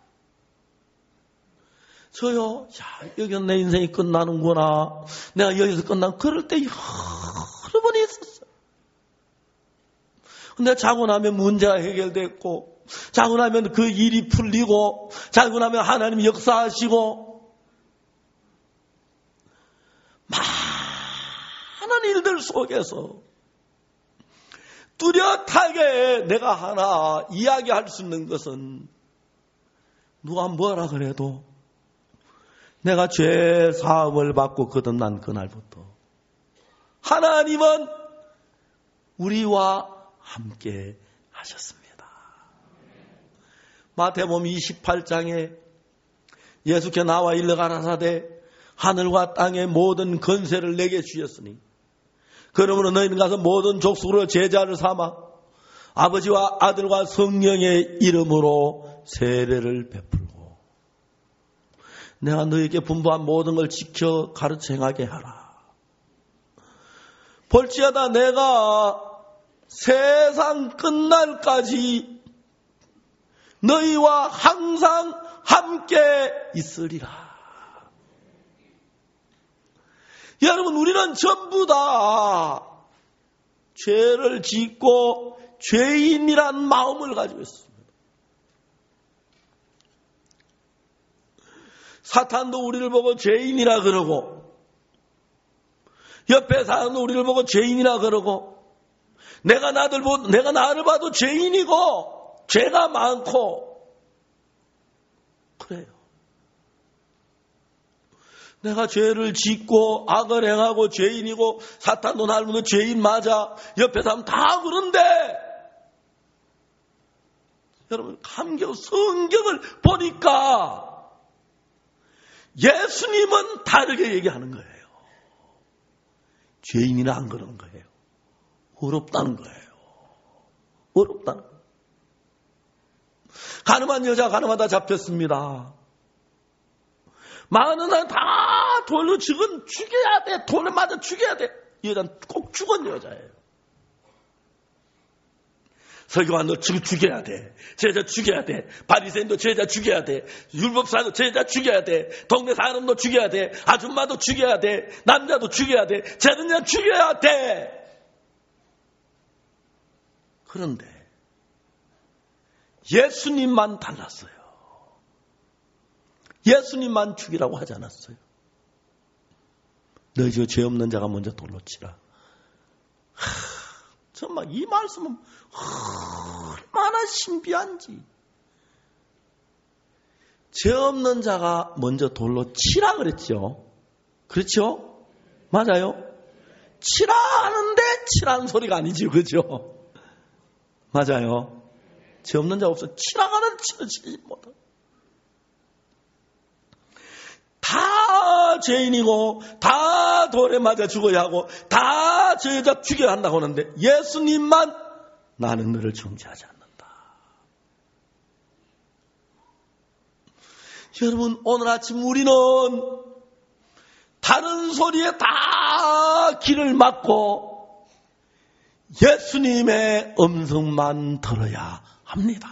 저요, 야, 여기는 내 인생이 끝나는구나. 내가 여기서 끝나면 그럴 때 여러 번 있었어요. 근데 자고 나면 문제가 해결됐고, 자고 나면 그 일이 풀리고, 자고 나면 하나님이 역사하시고, 많은 일들 속에서 뚜렷하게 내가 하나 이야기할 수 있는 것은 누가 뭐라 그래도 내가 죄 사함을 받고 거듭난 그날부터 하나님은 우리와 함께 하셨습니다. 마태복음 이십팔 장에 예수께 나와 일러 가라사대 하늘과 땅의 모든 권세를 내게 주셨으니 그러므로 너희는 가서 모든 족속으로 제자를 삼아 아버지와 아들과 성령의 이름으로 세례를 베풀고 내가 너희에게 분부한 모든 걸 지켜 가르쳐 행하게 하라. 볼지어다 내가 세상 끝날까지 너희와 항상 함께 있으리라. 여러분, 우리는 전부 다 죄를 짓고 죄인이란 마음을 가지고 있습니다. 사탄도 우리를 보고 죄인이라 그러고 옆에 사람도 우리를 보고 죄인이라 그러고 내가 나를 보고 내가 나를 봐도 죄인이고 죄가 많고 그래요. 내가 죄를 짓고 악을 행하고 죄인이고 사탄도 나를 보면 죄인 맞아. 옆에 사람 다 그런데 여러분 감격 성경을 보니까 예수님은 다르게 얘기하는 거예요. 죄인이나 안 그러는 거예요. 어렵다는 거예요. 어렵다는 거예요. 가늠한 여자 가늠하다 잡혔습니다. 많은 사람 다 돌로 죽은 죽여야 돼. 돌을 맞아 죽여야 돼. 이 여자는 꼭 죽은 여자예요. 설교관 너 죽여야 돼. 제자 죽여야 돼. 바리새인도 제자 죽여야 돼. 율법사도 제자 죽여야 돼. 동네 사람도 죽여야 돼. 아줌마도 죽여야 돼. 남자도 죽여야 돼. 쟤는 죽여야 돼. 그런데 예수님만 달랐어요. 예수님만 죽이라고 하지 않았어요. 너희 저 죄 없는 자가 먼저 돌로 치라. 하, 정말 이 말씀은 얼마나 신비한지. 죄 없는 자가 먼저 돌로 치라 그랬죠. 그렇죠? 맞아요? 치라 하는데 치라는 소리가 아니지, 그죠? 맞아요. 죄 없는 자 없어. 치라 하는 치는 치지 못하. 다 죄인이고 다 돌에 맞아 죽어야 하고 다 저 여자 죽여야 한다고 하는데 예수님만 나는 너를 정죄하지 않는다. 여러분, 오늘 아침 우리는 다른 소리에 다 귀를 막고 예수님의 음성만 들어야 합니다.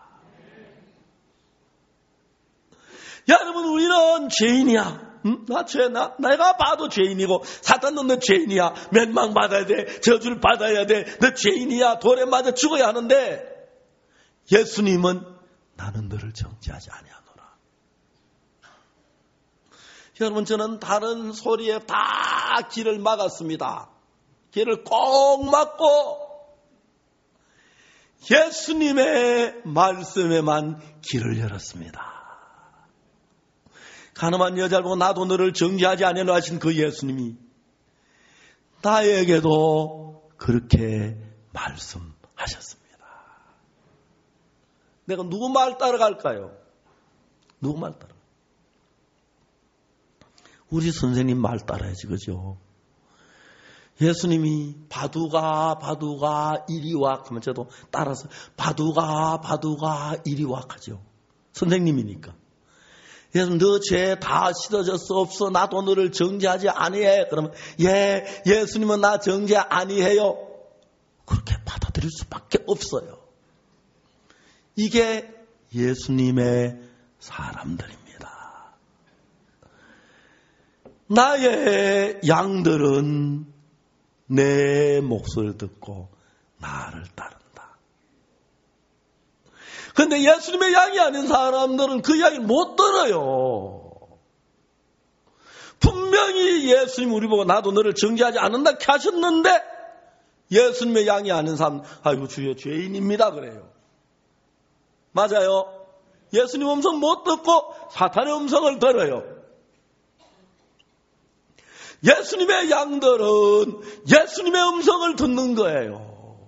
여러분, 우리는 죄인이야. 응? 나 죄, 나, 내가 봐도 죄인이고, 사탄도 너 죄인이야. 멸망받아야 돼. 저주를 받아야 돼. 너 죄인이야. 돌에 맞아 죽어야 하는데, 예수님은 나는 너를 정죄하지 아니하노라. 여러분, 저는 다른 소리에 다 길을 막았습니다. 길을 꼭 막고, 예수님의 말씀에만 길을 열었습니다. 가늠한 여자를 보고 나도 너를 정죄하지 아니하노라 하신 그 예수님이 나에게도 그렇게 말씀하셨습니다. 내가 누구 말 따라갈까요? 누구 말 따라? 우리 선생님 말 따라야지, 그죠? 예수님이 바두가 바두가 이리 와 하면 저도 따라서 바두가 바두가 이리 와 하죠. 선생님이니까. 예수님, 너 죄 다 씻어졌어 없어? 나도 너를 정죄하지 아니해. 그러면 예, 예수님은 나 정죄 아니해요. 그렇게 받아들일 수밖에 없어요. 이게 예수님의 사람들입니다. 나의 양들은 내 목소리를 듣고 나를 따른다. 그런데 예수님의 양이 아닌 사람들은 그 이야기를 못 들어요. 분명히 예수님 우리 보고 나도 너를 정죄하지 않는다 하셨는데 예수님의 양이 아닌 사람, 아이고 주여 죄인입니다 그래요. 맞아요. 예수님 음성 못 듣고 사탄의 음성을 들어요. 예수님의 양들은 예수님의 음성을 듣는 거예요.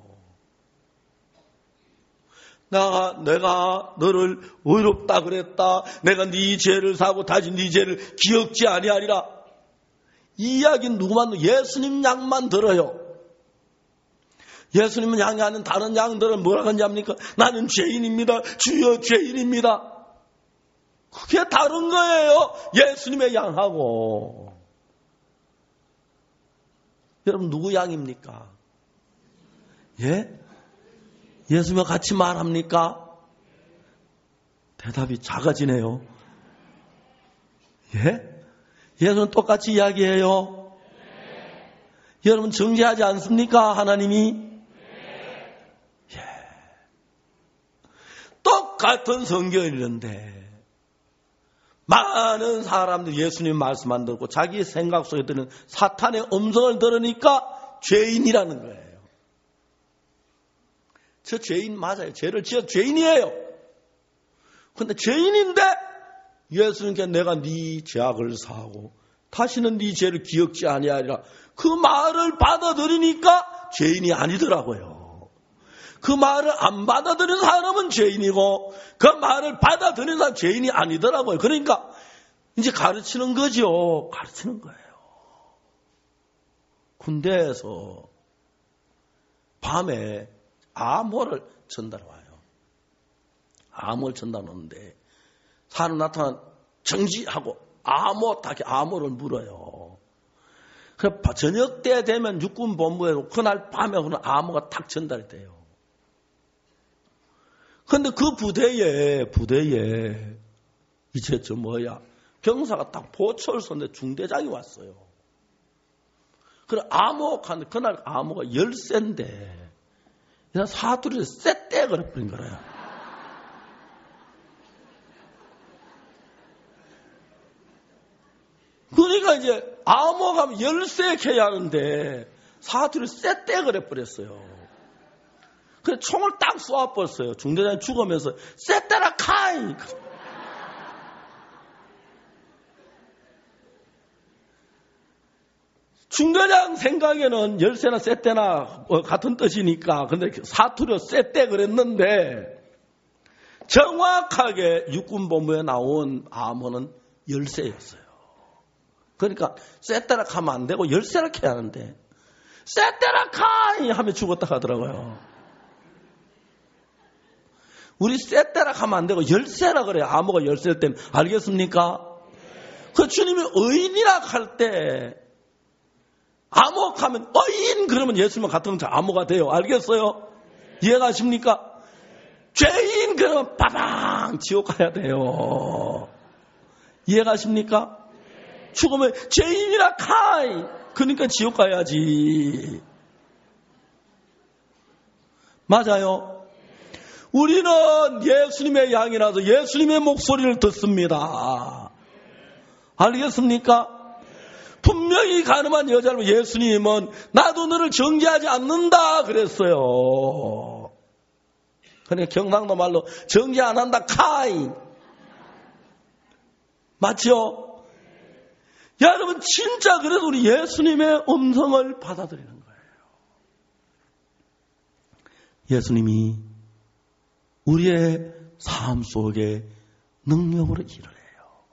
내가, 내가 너를 의롭다 그랬다. 내가 네 죄를 사고 다시 네 죄를 기억지 아니하리라. 이 이야기는 누구만 예수님 양만 들어요. 예수님은 양이 아닌 다른 양들은 뭐라고 하는지 압니까? 나는 죄인입니다. 주여 죄인입니다. 그게 다른 거예요. 예수님의 양하고. 여러분 누구 양입니까? 예? 예수님과 같이 말합니까? 대답이 작아지네요. 예? 예수는 똑같이 이야기해요. 여러분 정죄하지 않습니까? 하나님이? 예. 똑같은 성경이런데 많은 사람들이 예수님 말씀 안 듣고 자기 생각 속에 드는 사탄의 음성을 들으니까 죄인이라는 거예요. 저 죄인 맞아요. 죄를 지어 죄인이에요. 그런데 죄인인데 예수님께 내가 네 죄악을 사하고 다시는 네 죄를 기억지 아니하리라. 그 말을 받아들이니까 죄인이 아니더라고요. 그 말을 안 받아들인 사람은 죄인이고 그 말을 받아들인 사람은 죄인이 아니더라고요. 그러니까 이제 가르치는 거죠. 가르치는 거예요. 군대에서 밤에 암호를 전달해 와요. 암호를 전달해 오는데 사람 나타나 정지하고 암호 딱 암호를 물어요. 그래서 저녁 때 되면 육군 본부에서 그날 밤에 오는 암호가 딱 전달이 돼요. 그런데 그 부대에 부대에 이제 저 뭐야 병사가 딱 보초를 쏘는데 중대장이 왔어요. 그래 암호 하는데 그날 암호가 열쇠인데 그냥 사투리를 쎄떼 그래버린 거예요. 그러니까 이제 암호가 열쇠 해야 하는데 사투리를 쎄떼 그래버렸어요. 그래서 총을 딱 쏘아버렸어요. 중대장이 죽으면서 쎄떼라 카이. 중대장 생각에는 열쇠나 쇳대나 같은 뜻이니까 근데 사투리로 쇳대 그랬는데 정확하게 육군본부에 나온 암호는 열쇠였어요. 그러니까 쇳대라 하면 안 되고 열쇠라 해야 하는데 쇳대라 카이 하면 죽었다 하더라고요. 우리 쇳대라 하면 안 되고 열쇠라 그래요. 암호가 열쇠일 때는. 알겠습니까? 그 주님이 의인이라 할 때 암호하면 의인 그러면 예수님과 같은 암호가 돼요. 알겠어요? 이해가십니까? 죄인 그러면 빠방 지옥 가야 돼요. 이해가십니까? 죽으면 죄인이라 카이 그러니까 지옥 가야지. 맞아요? 우리는 예수님의 양이라서 예수님의 목소리를 듣습니다. 알겠습니까? 분명히 가늠한 여자를 예수님은 나도 너를 정죄하지 않는다 그랬어요. 그러니까 경상도 말로 정죄 안 한다 카이. 맞죠? 여러분 진짜 그래도 우리 예수님의 음성을 받아들이는 거예요. 예수님이 우리의 삶 속에 능력으로 일을 해요.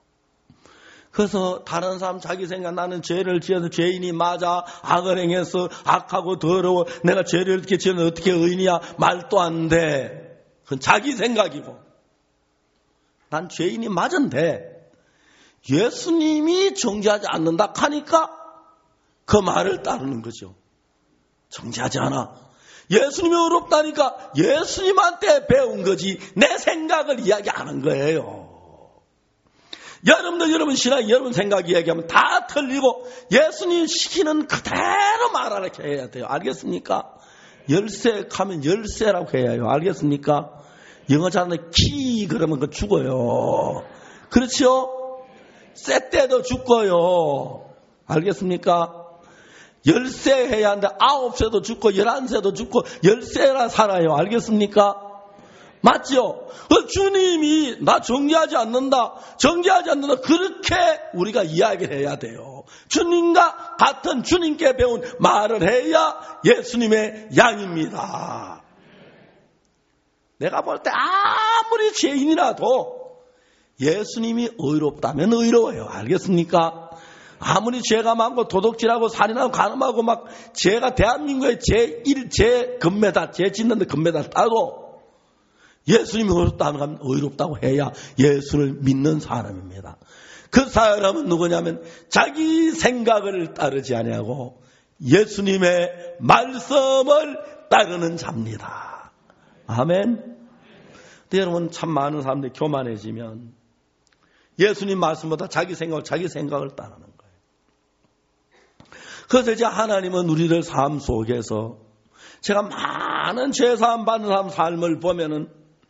그래서 다른 사람 자기 생각 나는 죄를 지어서 죄인이 맞아 악을 행해서 악하고 더러워 내가 죄를 이렇게 지어서 어떻게 의인이야 말도 안 돼. 그건 자기 생각이고 난 죄인이 맞은데 예수님이 정죄하지 않는다 하니까 그 말을 따르는 거죠. 정죄하지 않아. 예수님이 어렵다니까 예수님한테 배운 거지 내 생각을 이야기하는 거예요. 여러분들 여러분 신앙 여러분 생각 이야기하면 다 틀리고 예수님 시키는 그대로 말하게 해야 돼요. 알겠습니까? 열쇠 하면 열쇠라고 해야 해요. 알겠습니까? 영어 잘하는 키 그러면 그 죽어요. 그렇죠? 쇳대도 죽고요. 알겠습니까? 열쇠 해야 하는데 아홉 세도 죽고 열한 세도 죽고 열쇠라 살아요. 알겠습니까? 맞죠? 주님이 나 정죄하지 않는다. 정죄하지 않는다. 그렇게 우리가 이야기를 해야 돼요. 주님과 같은 주님께 배운 말을 해야 예수님의 양입니다. 내가 볼 때 아무리 죄인이라도 예수님이 의롭다면 의로워요. 알겠습니까? 아무리 죄가 많고 도둑질하고 살인하고 간음하고 막 죄가 대한민국의 제일, 제 금메달, 죄 짓는데 금메달 따도 예수님이 의롭다면 의롭다고 해야 예수를 믿는 사람입니다. 그 사람은 누구냐면 자기 생각을 따르지 아니하고 예수님의 말씀을 따르는 자입니다. 아멘. 근데 여러분 참 많은 사람들이 교만해지면 예수님 말씀보다 자기 생각을 자기 생각을 따르는 거예요. 그래서 이제 하나님은 우리들 삶 속에서 제가 많은 죄사함 받는 사람 삶을 보면은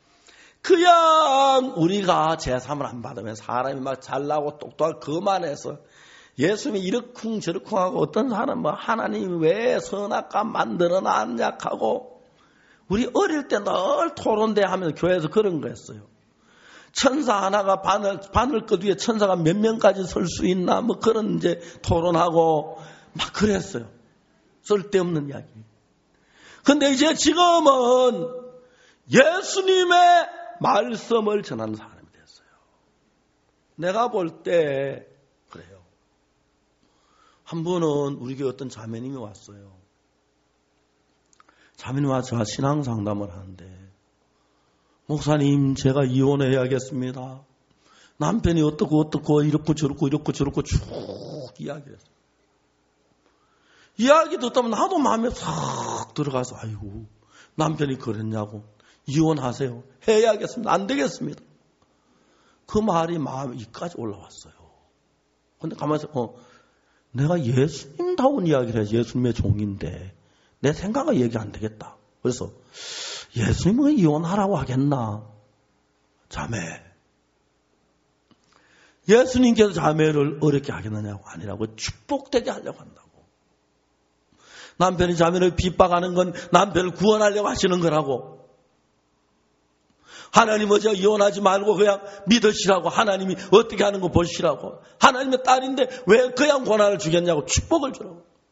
그냥 우리가 제사함을 안 받으면 사람이 막 잘나고 똑똑하고 거만해서 예수님이 이러쿵 저러쿵 하고 어떤 사람은 뭐 하나님이 왜 선악과 만들어 놨냐 하고 우리 어릴 때 늘 토론대 하면서 교회에서 그런 거였어요. 천사 하나가 바늘, 바늘끝 위에 천사가 몇 명까지 설 수 있나 뭐 그런 이제 토론하고 막 그랬어요. 쓸데없는 이야기. 근데 이제 지금은 예수님의 말씀을 전하는 사람이 됐어요. 내가 볼 때 그래요. 한 분은 우리 교회 어떤 자매님이 왔어요. 자매님 와서 제가 신앙 상담을 하는데 목사님 제가 이혼해야겠습니다. 남편이 어떻고 어떻고 이렇고 저렇고 이렇고 저렇고 쭉 이야기를 했어요. 이야기 듣다 보면 나도 마음에 싹 들어가서 아이고 남편이 그랬냐고 이혼하세요. 해야겠습니다. 안 되겠습니다. 그 말이 마음에 이까지 올라왔어요. 그런데 가만히 어, 내가 예수님다운 이야기를 해야지 예수님의 종인데 내 생각은 얘기 안 되겠다. 그래서 예수님은 이혼하라고 하겠나? 자매. 예수님께서 자매를 어렵게 하겠느냐고 아니라고 축복되게 하려고 한다고. 남편이 자매를 핍박하는 건 남편을 구원하려고 하시는 거라고. 하나님 어제 이혼하지 말고 그냥 믿으시라고 하나님이 어떻게 하는 거 보시라고. 하나님의 딸인데 왜 그냥 고난을 주겠냐고 축복을 주라고.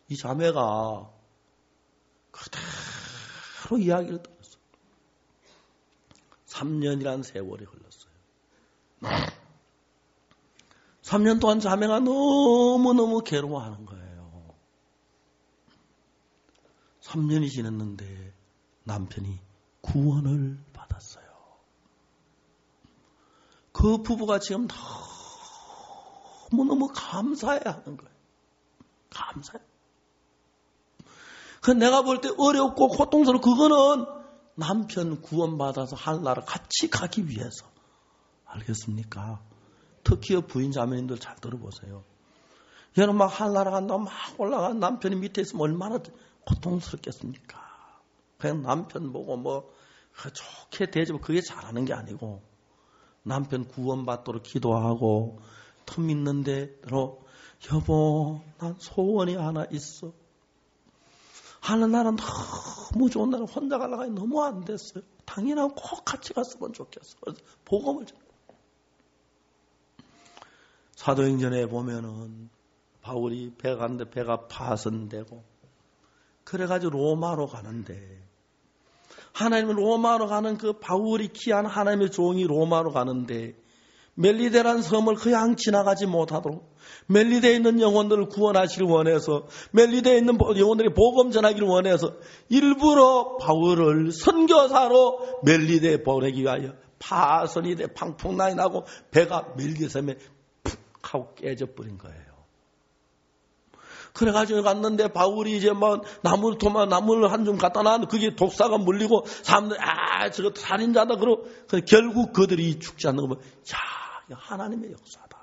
이 자매가 그대로 이야기를 들었어요. 삼 년이란 세월이 흘렀어요. 삼 년 동안 자매가 너무너무 괴로워하는 거예요. 삼 년이 지났는데 남편이 구원을 받았어요. 그 부부가 지금 너무너무 감사해야 하는 거예요. 감사해. 그 내가 볼 때 어렵고 고통스러워. 그거는 남편 구원받아서 하늘나라 같이 가기 위해서. 알겠습니까? 특히 부인 자매님들 잘 들어보세요. 여러분 막 하늘나라 간다고 막 올라간 남편이 밑에 있으면 얼마나 고통스럽겠습니까? 그냥 남편 보고 뭐 좋게 대접하고 그게 잘하는 게 아니고 남편 구원받도록 기도하고 틈 있는 대로 여보 난 소원이 하나 있어. 하늘나라 너무 좋은 나라 혼자 가려고 하니 너무 안 됐어요. 당연하면 꼭 같이 갔으면 좋겠어. 그래서 복음을 전해. 사도행전에 보면은 바울이 배가 가는데 배가 파손되고 그래가지고 로마로 가는데 하나님은 로마로 가는 그 바울이 귀한 하나님의 종이 로마로 가는데 멜리데라는 섬을 그냥 지나가지 못하도록 멜리데에 있는 영혼들을 구원하시길 원해서 멜리데에 있는 영혼들이 복음 전하기를 원해서 일부러 바울을 선교사로 멜리데에 보내기 위하여 파손이 돼 팡풍난이 나고 배가 멜리데섬에 푹 하고 깨져버린 거예요. 그래가지고 갔는데 바울이 이제 막 나무를 도마 나무를 한 줌 갖다 놨는데 그게 독사가 물리고 사람들이 아 저거 살인자다 그러고 결국 그들이 죽지 않는 거 보면 야 하나님의 역사다.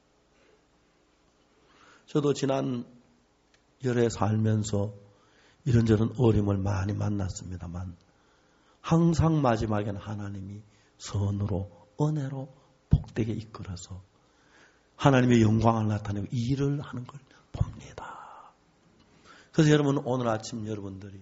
저도 지난 열에 살면서 이런저런 어려움을 많이 만났습니다만 항상 마지막에는 하나님이 선으로 은혜로 복되게 이끌어서 하나님의 영광을 나타내고 일을 하는 걸 봅니다. 그래서 여러분 오늘 아침 여러분들이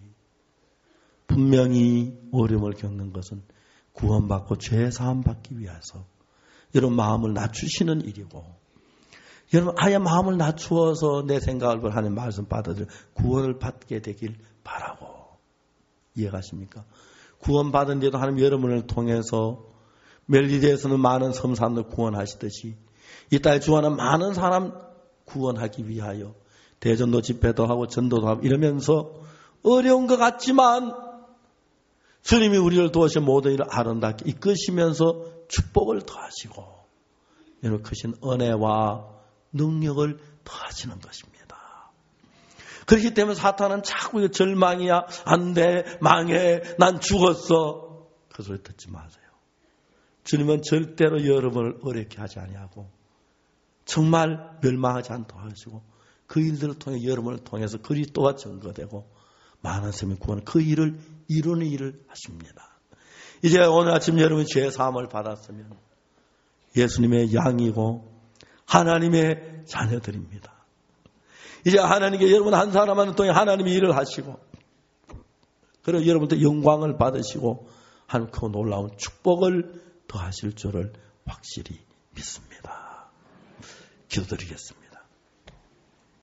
분명히 어려움을 겪는 것은 구원받고 죄사함 받기 위해서 여러분 마음을 낮추시는 일이고 여러분 아예 마음을 낮추어서 내 생각을 하는 말씀 받아들여 구원을 받게 되길 바라고 이해가십니까? 구원받은 데도 하나님 여러분을 통해서 멜리데에서는 많은 섬사람들 구원하시듯이 이 땅에 주하는 많은 사람 구원하기 위하여 대전도 집회도 하고 전도도 하고 이러면서 어려운 것 같지만 주님이 우리를 도와서 모든 일을 아름답게 이끄시면서 축복을 더하시고 여러분 크신 은혜와 능력을 더하시는 것입니다. 그렇기 때문에 사탄은 자꾸 절망이야 안 돼 망해 난 죽었어 그 소리 듣지 마세요. 주님은 절대로 여러분을 어렵게 하지 아니하고 정말 멸망하지 않도록 하시고 그 일들을 통해 여러분을 통해서 그리스도가 증거되고 많은 사람이 구원 그 일을 이루는 일을 하십니다. 이제 오늘 아침 여러분이 죄 사함을 받았으면 예수님의 양이고 하나님의 자녀들입니다. 이제 하나님께 여러분 한 사람을 통해 하나님이 일을 하시고 그리고 여러분도 영광을 받으시고 하나님 그 놀라운 축복을 더하실 줄을 확실히 믿습니다. 기도드리겠습니다.